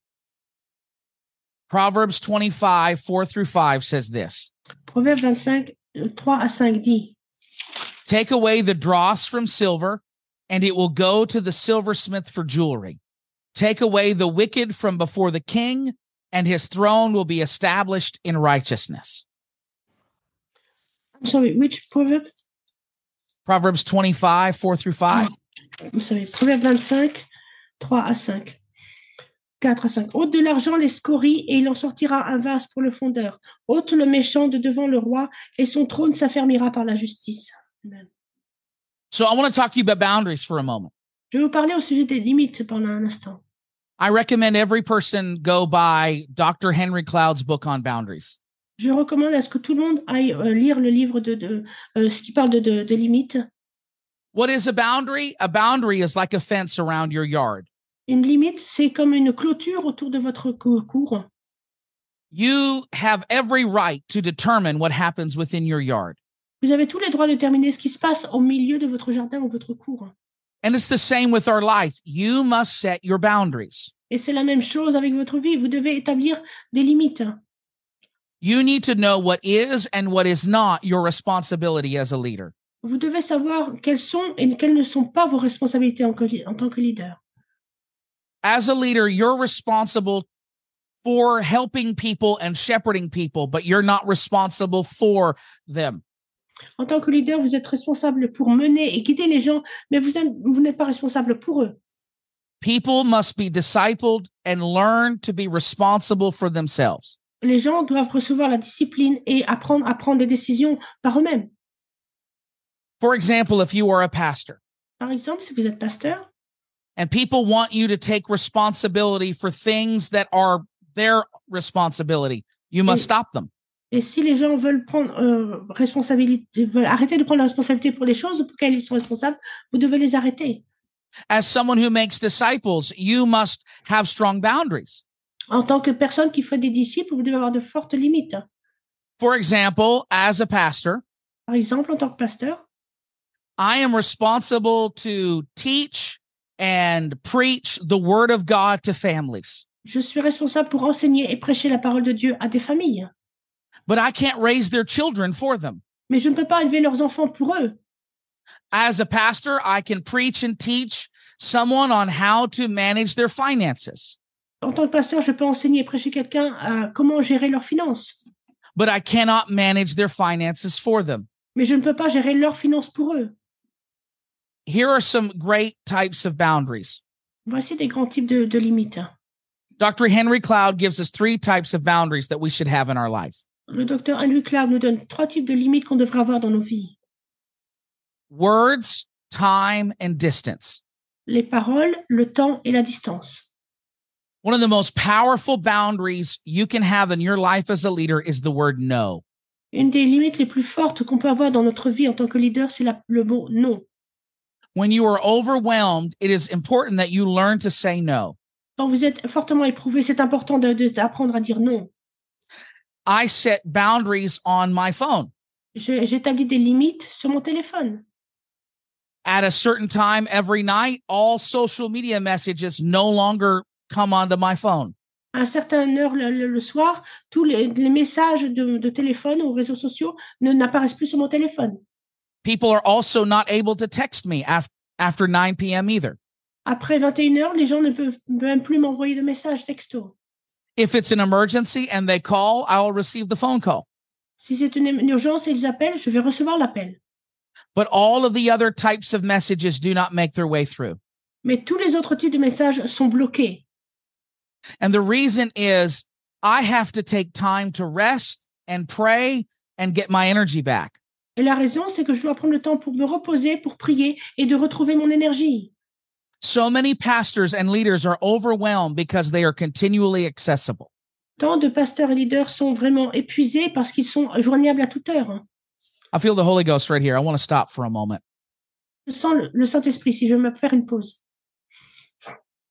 Proverbs 25, 4 through 5 says this. Proverbe 25, 3 à 5 dit, Take away the dross from silver, and it will go to the silversmith for jewelry. Take away the wicked from before the king, and his throne will be established in righteousness. I'm sorry, which proverb? Proverbs 25, 4 through 5. I'm sorry, Proverbe 25, 3 à 5. 4 à 5. Ôte de l'argent les scories, et il en sortira un vase pour le fondeur. Ôte le méchant de devant le roi, et son trône s'affermira par la justice. Amen. So I want to talk to you about boundaries for a moment. Je vais vous parler au sujet des limites pendant un instant. I recommend every person go buy Dr. Henry Cloud's book on boundaries. Je recommande à ce que tout le monde aille lire le livre ce qui parle de limites. What is a boundary? A boundary is like a fence around your yard. Une limite, c'est comme une clôture autour de votre cour. You have every right to determine what happens within your yard. Vous avez tous les droits de déterminer ce qui se passe au milieu de votre jardin ou votre cour. And it's the same with our life. You must set your boundaries. Et c'est la même chose avec votre vie. Vous devez établir des limites. You need to know what is and what is not your responsibility as a leader. Vous devez savoir quelles sont et quelles ne sont pas vos responsabilités en tant que leader. As a leader, you're responsible for helping people and shepherding people, but you're not responsible for them. En tant que leader, vous êtes responsable pour mener et guider les gens, mais vous n'êtes pas responsable pour eux. People must be discipled and learn to be responsible for themselves. Les gens doivent recevoir la discipline et apprendre à prendre des décisions par eux-mêmes. For example, if you are a pastor, Par exemple, si vous êtes pasteur, and people want you to take responsibility for things that are their responsibility, you must stop them. et si les gens veulent prendre responsabilité, veulent arrêter de prendre la responsabilité pour les choses pour lesquelles ils sont responsables, vous devez les arrêter. As someone who makes disciples, you must have strong boundaries. En tant que personne qui fait des disciples, vous devez avoir de fortes limites. For example, as a pastor, Par exemple, en tant que pasteur, I am responsible to teach and preach the word of God to families. je suis responsable pour enseigner et prêcher la parole de Dieu à des familles. But I can't raise their children for them. Mais je ne peux pas élever leurs enfants pour eux. As a pastor, I can preach and teach someone on how to manage their finances. En tant que pasteur, je peux enseigner et prêcher quelqu'un à comment gérer leurs finances. But I cannot manage their finances for them. Mais je ne peux pas gérer leurs finances pour eux. Here are some great types of boundaries. Voici des grands types de limites. Dr. Henry Cloud gives us 3 types of boundaries that we should have in our life. Le docteur Henry Cloud nous donne 3 types de limites qu'on devrait avoir dans nos vies. Words, time, and distance. Les paroles, le temps et la distance. One of the most powerful boundaries you can have in your life as a leader is the word no. Une des limites les plus fortes qu'on peut avoir dans notre vie en tant que leader, c'est le mot non. When you are overwhelmed, it is important that you learn to say no. Quand vous êtes fortement éprouvé, c'est important d'apprendre à dire non. I set boundaries on my phone. J'établis des limites sur mon téléphone. At a certain time every night, all social media messages no longer come onto my phone. À une certaine heure le soir, tous les messages de téléphone ou réseaux sociaux n'apparaissent plus sur mon téléphone. People are also not able to text me after 9 p.m. either. Après 21h, les gens ne peuvent même plus m'envoyer de messages texto. If it's an emergency and they call, I will receive the phone call. Si c'est une urgence et ils appellent, je vais recevoir l'appel. But all of the other types of messages do not make their way through. Mais tous les autres types de messages sont bloqués. And the reason is I have to take time to rest and pray and get my energy back. Et la raison, c'est que je dois prendre le temps pour me reposer, pour prier et de retrouver mon énergie. So many pastors and leaders are overwhelmed because they are continually accessible. Tant de pasteurs et leaders sont vraiment épuisés parce qu'ils sont joignables à toute heure. I feel the Holy Ghost right here. I want to stop for a moment. Je sens le Saint-Esprit si je vais me faire une pause.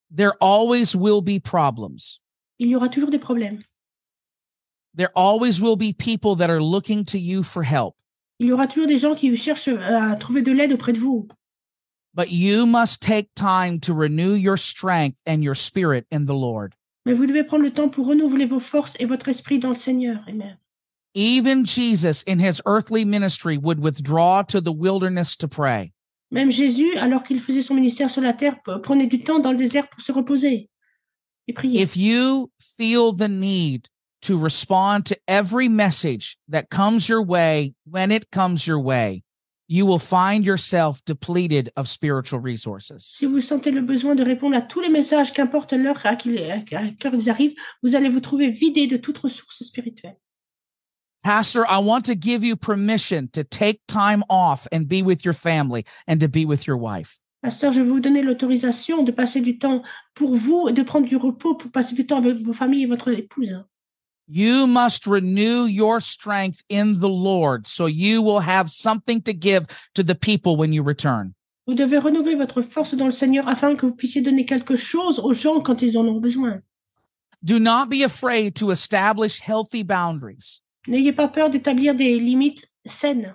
There always will be problems. Il y aura toujours des problèmes. There always will be people that are looking to you for help. Il y aura toujours des gens qui cherchent à trouver de l'aide auprès de vous. But you must take time to renew your strength and your spirit in the Lord. Mais vous devez prendre le temps pour renouveler vos forces et votre esprit dans le Seigneur. Amen. Even Jesus in his earthly ministry would withdraw to the wilderness to pray. Même Jésus, alors qu'il faisait son ministère sur la terre, prenait du temps dans le désert pour se reposer et prier. If you feel the need to respond to every message that comes your way when it comes your way, you will find yourself depleted of spiritual resources. Si vous sentez le besoin de répondre à tous les messages, qu'importe l'heure à quelle ils arrivent, vous allez vous trouver vidé de toute ressource spirituelle. Pastor, I want to give you permission to take time off and be with your family and to be with your wife. Pasteur, je vais vous donner l'autorisation de passer du temps pour vous et de prendre du repos pour passer du temps avec vos familles et votre épouse. You must renew your strength in the Lord so you will have something to give to the people when you return. Vous devez renouveler votre force dans le Seigneur afin que vous puissiez donner quelque chose aux gens quand ils en ont besoin. Do not be afraid to establish healthy boundaries. N'ayez pas peur d'établir des limites saines.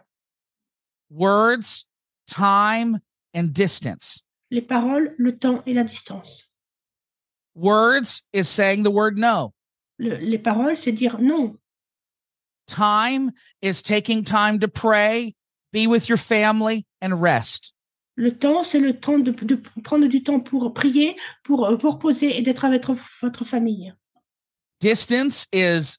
Words, time, and distance. Les paroles, le temps et la distance. Words is saying the word no. Les paroles, c'est dire non. Time is taking time to pray, be with your family, and rest. Le temps, c'est le temps de prendre du temps pour prier, pour reposer et d'être avec votre famille. Distance is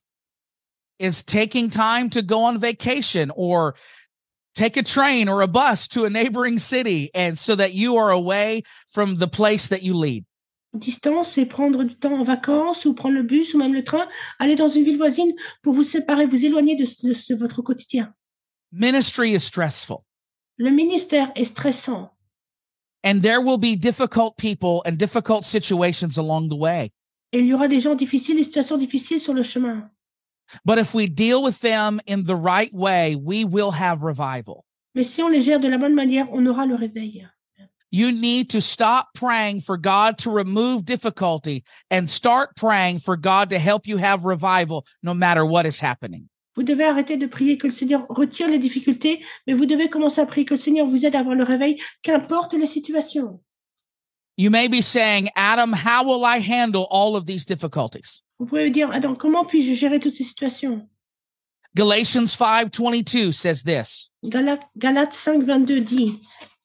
taking time to go on vacation or take a train or a bus to a neighboring city, and so that you are away from the place that you lead. Distance, c'est prendre du temps en vacances ou prendre le bus ou même le train, aller dans une ville voisine pour vous séparer, vous éloigner de votre quotidien. Ministry is stressful. Le ministère est stressant. And there will be difficult people and difficult situations along the way. Et il y aura des gens difficiles, des situations difficiles sur le chemin. But if we deal with them in the right way, we will have revival. Mais si on les gère de la bonne manière, on aura le réveil. You need to stop praying for God to remove difficulty and start praying for God to help you have revival no matter what is happening. Vous devez arrêter de prier que le Seigneur retire les difficultés, mais vous devez commencer à prier que le Seigneur vous aide à avoir le réveil, qu'importe les situations. You may be saying, Adam, how will I handle all of these difficulties? Vous pouvez dire, Adam, comment puis-je gérer toutes ces situations? Galatians 5:22 says this. Galates 5:22 dit,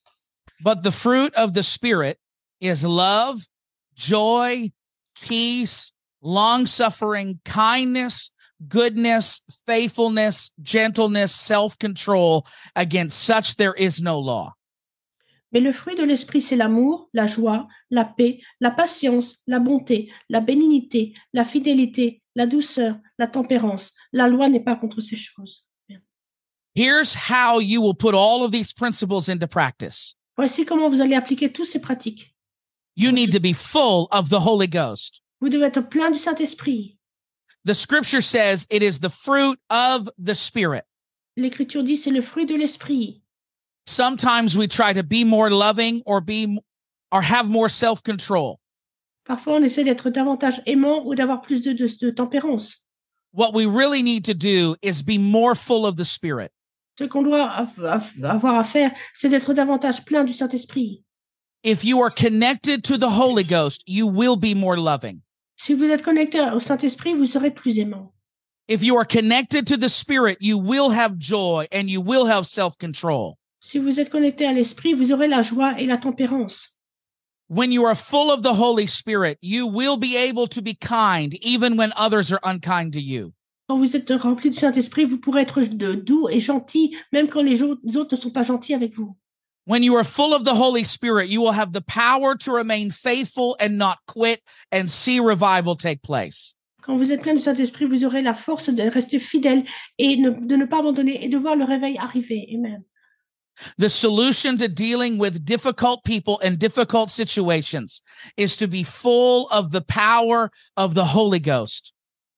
But the fruit of the Spirit is love, joy, peace, long-suffering, kindness, goodness, faithfulness, gentleness, self-control. Against such there is no law. mais le fruit de l'esprit, c'est l'amour, la joie, la paix, la patience, la bonté, la bénignité, la fidélité, la douceur, la tempérance. La loi n'est pas contre ces choses. Here's how you will put all of these principles into practice. Voici comment vous allez appliquer toutes ces pratiques. You need to be full of the Holy Ghost. Vous devez être plein du Saint-Esprit. The scripture says it is the fruit of the Spirit. L'Écriture dit c'est le fruit de l'Esprit. Sometimes we try to be more loving or have more self-control. Parfois, on essaie d'être davantage aimant ou d'avoir plus de tempérance. What we really need to do is be more full of the Spirit. Ce qu'on doit avoir à faire, c'est d'être davantage plein du Saint-Esprit. If you are connected to the Holy Ghost, you will be more loving. Si vous êtes connecté au Saint-Esprit, vous serez plus aimant. If you are connected to the Spirit, you will have joy and you will have self-control. Si vous êtes connecté à l'Esprit, vous aurez la joie et la tempérance. When you are full of the Holy Spirit, you will be able to be kind even when others are unkind to you. Quand vous êtes rempli du Saint-Esprit, vous pourrez être doux et gentil, même quand les autres ne sont pas gentils avec vous. When you are full of the Holy Spirit, you will have the power to remain faithful and not quit and see revival take place. Quand vous êtes plein du Saint-Esprit, vous aurez la force de rester fidèle et de ne pas abandonner et de voir le réveil arriver. Amen. The solution to dealing with difficult people and difficult situations is to be full of the power of the Holy Ghost.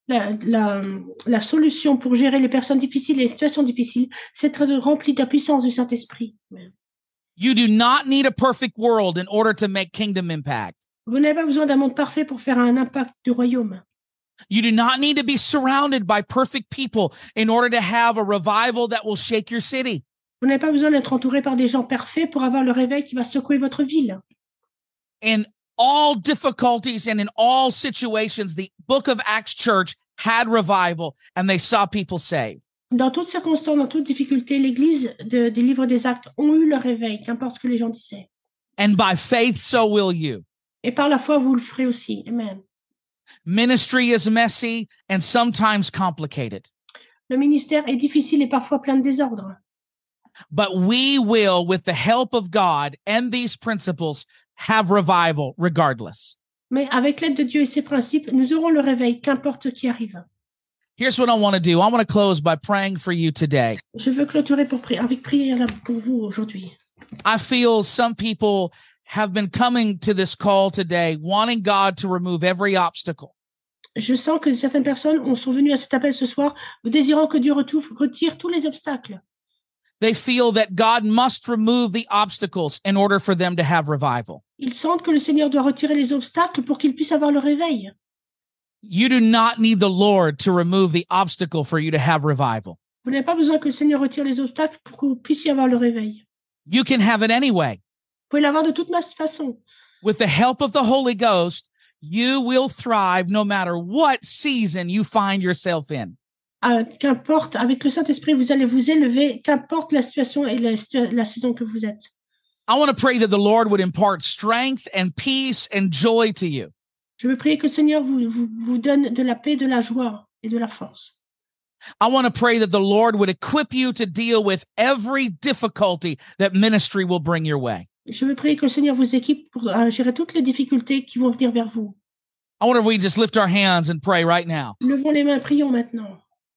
La solution pour gérer les personnes difficiles et les situations difficiles, c'est d'être rempli de la puissance du Saint-Esprit. Amen. You do not need a perfect world in order to make kingdom impact. Vous n'avez pas besoin d'un monde parfait pour faire un impact du royaume. You do not need to be surrounded by perfect people in order to have a revival that will shake your city. Vous n'avez pas besoin d'être entouré par des gens parfaits pour avoir le réveil qui va secouer votre ville. In all difficulties and in all situations, the Book of Acts Church had revival and they saw people saved. Dans toutes circonstances, dans toutes difficultés, l'Église des livres des actes ont eu le réveil, qu'importe ce que les gens disaient. And by faith, so will you. Et par la foi, vous le ferez aussi. Amen. Ministry is messy and sometimes complicated. Le ministère est difficile et parfois plein de désordre. But we will, with the help of God and these principles, have revival regardless. Mais avec l'aide de Dieu et ses principes, nous aurons le réveil, qu'importe ce qui arrive. Here's what I want to do. I want to close by praying for you today. Je veux clôturer avec prière pour vous aujourd'hui. I feel some people have been coming to this call today wanting God to remove every obstacle. Je sens que certaines personnes sont venues à cet appel ce soir, désirant que Dieu retire tous les obstacles. They feel that God must remove the obstacles in order for them to have revival. Ils sentent que le Seigneur doit retirer les obstacles pour qu'ils puissent avoir le réveil. You do not need the Lord to remove the obstacle for you to have revival. Vous n'avez pas besoin que le Seigneur retire les obstacles pour que vous puissiez avoir le réveil. You can have it anyway. Vous pouvez l'avoir de toute façon. With the help of the Holy Ghost, you will thrive no matter what season you find yourself in. Qu'importe, avec le Saint-Esprit, vous allez vous élever, qu'importe la situation et la saison que vous êtes. I want to pray that the Lord would impart strength and peace and joy to you. Je veux prier que le Seigneur vous donne de la paix, de la joie et de la force. I want to pray that the Lord would equip you to deal with every difficulty that ministry will bring your way. Je veux prier que le Seigneur vous équipe pour gérer toutes les difficultés qui vont venir vers vous. I wonder if we just lift our hands and pray right now. Levons les mains, prions maintenant.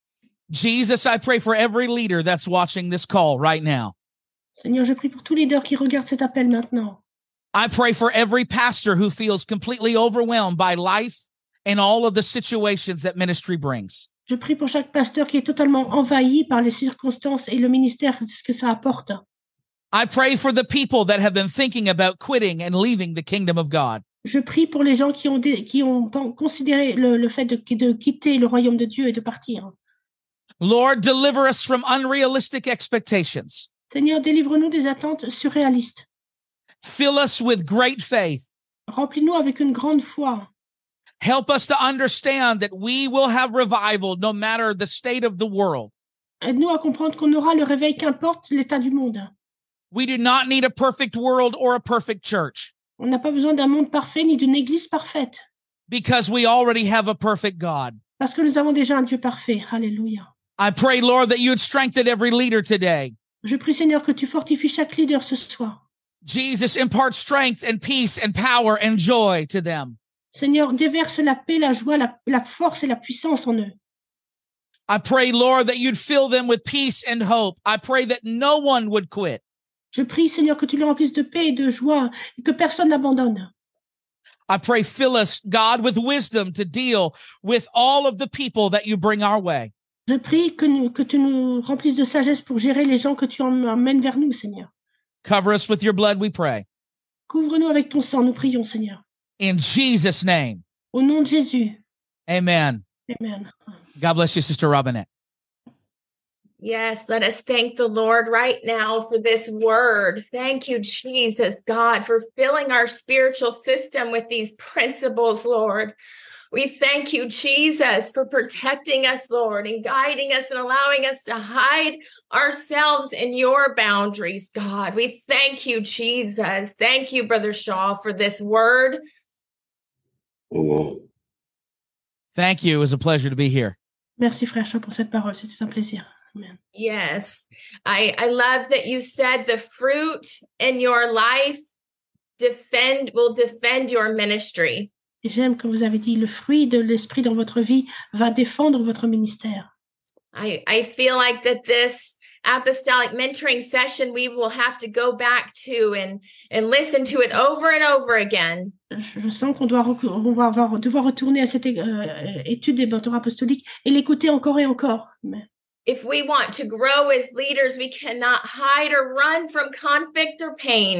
Jesus, I pray for every leader that's watching this call right now. Seigneur, je prie pour tous les leaders qui regardent cet appel maintenant. I pray for every pastor who feels completely overwhelmed by life and all of the situations that ministry brings. Je prie pour chaque pasteur qui est totalement envahi par les circonstances et le ministère, ce que ça apporte. I pray for the people that have been thinking about quitting and leaving the kingdom of God. Je prie pour les gens qui ont considéré le fait de quitter le royaume de Dieu et de partir. Lord, deliver us from unrealistic expectations. Seigneur, délivre-nous des attentes surréalistes. Fill us with great faith. Remplis-nous avec une grande foi. Help us to understand that we will have revival no matter the state of the world. Aide-nous à comprendre qu'on aura le réveil qu'importe l'état du monde. We do not need a perfect world or a perfect church. On n'a pas besoin d'un monde parfait ni d'une église parfaite. Because we already have a perfect God. Parce que nous avons déjà un Dieu parfait. Alléluia. I pray, Lord, that you would strengthen every leader today. Je prie, Seigneur, que tu fortifies chaque leader ce soir. Jesus, impart strength and peace and power and joy to them. Seigneur, déverse la paix, la joie, la force et la puissance en eux. I pray, Lord, that you'd fill them with peace and hope. I pray that no one would quit. Je prie, Seigneur, que tu les remplisses de paix et de joie et que personne n'abandonne. I pray, fill us, God, with wisdom to deal with all of the people that you bring our way. Je prie que tu nous remplisses de sagesse pour gérer les gens que tu emmènes vers nous, Seigneur. Cover us with your blood, we pray. Couvre-nous avec ton sang, nous prions, Seigneur. In Jesus' name. Au nom de Jésus. Amen. Amen. God bless you, Sister Robinette. Yes, let us thank the Lord right now for this word. Thank you, Jesus, God, for filling our spiritual system with these principles, Lord. We thank you, Jesus, for protecting us, Lord, and guiding us and allowing us to hide ourselves in your boundaries, God. We thank you, Jesus. Thank you, Brother Shaw, for this word. Thank you. It was a pleasure to be here. Merci, Frère Shaw, pour cette parole. C'était un plaisir. Amen. Yes. I love that you said the fruit in your life will defend your ministry. Et j'aime que vous avez dit, le fruit de l'esprit dans votre vie va défendre votre ministère. I feel like that this apostolic mentoring session, we will have to go back to and listen to it over and over again. Je sens qu'on va devoir retourner à cette étude des mentors apostoliques et l'écouter encore et encore. Amen. If we want to grow as leaders, we cannot hide or run from conflict or pain.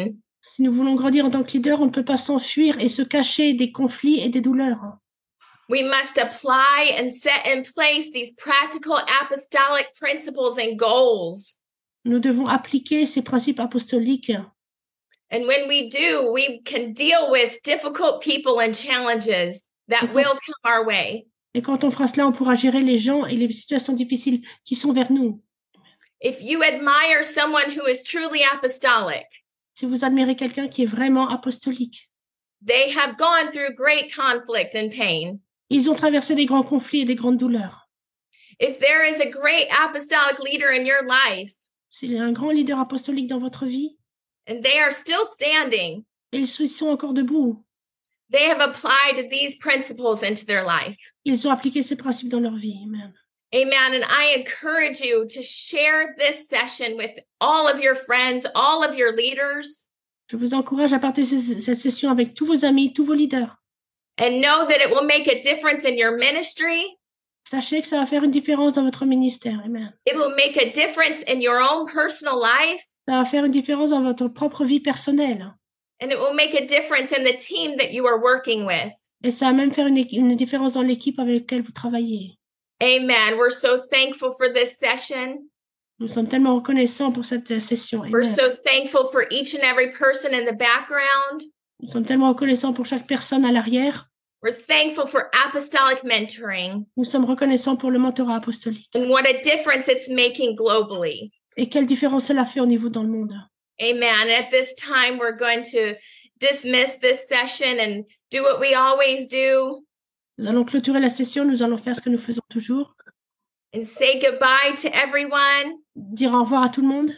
Si nous voulons grandir en tant que leader, on ne peut pas s'enfuir et se cacher des conflits et des douleurs. We must apply and set in place these practical apostolic principles and goals. Nous devons appliquer ces principes apostoliques. And when we do, we can deal with difficult people and challenges that will come our way. Et quand on fera cela, on pourra gérer les gens et les situations difficiles qui sont vers nous. If you admire someone who is truly apostolic, Si vous admirez quelqu'un qui est vraiment apostolique, they have gone through great conflict and pain. ils ont traversé des grands conflits et des grandes douleurs. If there is a great apostolic leader in your life, S'il y a un grand leader apostolique dans votre vie, and they are still standing, et ils sont encore debout, they have applied these principles into their life. ils ont appliqué ces principes dans leur vie. Amen. Amen. And I encourage you to share this session with all of your friends, all of your leaders, Je vous encourage à partager cette session avec tous vos amis, tous vos leaders. and know that it will make a difference in your ministry. Sachez que ça va faire une différence dans votre ministère. Amen. It will make a difference in your own personal life, Ça va faire une différence dans votre propre vie personnelle. and it will make a difference in the team that you are working with. Et ça va même faire une différence dans l'équipe avec laquelle vous travaillez. Amen. We're so thankful for this session. Nous sommes tellement reconnaissants pour cette session. Amen. We're so thankful for each and every person in the background. Nous sommes tellement reconnaissants pour chaque personne à l'arrière. We're thankful for apostolic mentoring Nous sommes reconnaissants pour le mentorat apostolique. and what a difference it's making globally. Et quelle différence cela fait au niveau dans le monde. Amen. At this time, we're going to dismiss this session and do what we always do Nous allons clôturer la session. Nous allons faire ce que nous faisons toujours. and say goodbye to everyone. Dire au revoir à tout le monde.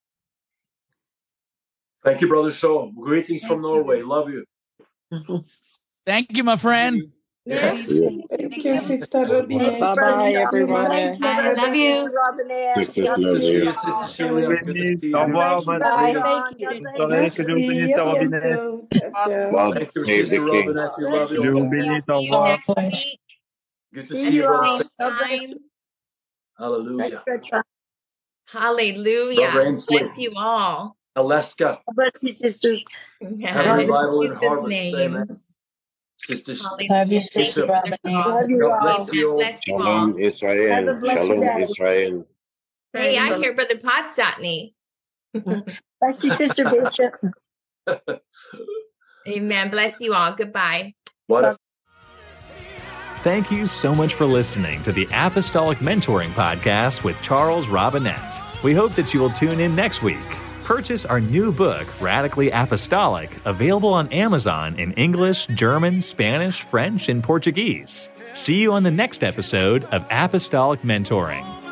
Thank you, Brother Shaw. Greetings Thank from you. Norway. Love you. Thank you, my friend. Yes. Thank you, Sister Robinette. Bye-bye, everyone. I love you. Good to see you, Sister Sheila. Good to see you. Au revoir, Bye. Bonne soirée. Que Dieu vous bénisse, À Robinette. bientôt. Ciao. Thank you, Sister Robinette. We love Dieu vous you. bénisse. Au See you revoir. next week. Good to see you, Brother. Time. Hallelujah. Hallelujah. Brother Ainsley. Bless you all. Alaska. Bless you, sister. Have a revival in Jesus' Harvest. name. Amen. Sister Love you, Thank sister you, Brother Robin. Paul. Love you God all. bless you all. Bless you all. Shalom Israel. Have a blessed Shalom day. Israel. Hey, I hear Brother Podstotny. Bless you, Sister Bishop. Amen. Bless you all. Goodbye. What a Thank you so much for listening to the Apostolic Mentoring Podcast with Charles Robinette. We hope that you will tune in next week. Purchase our new book, Radically Apostolic, available on Amazon in English, German, Spanish, French, and Portuguese. See you on the next episode of Apostolic Mentoring.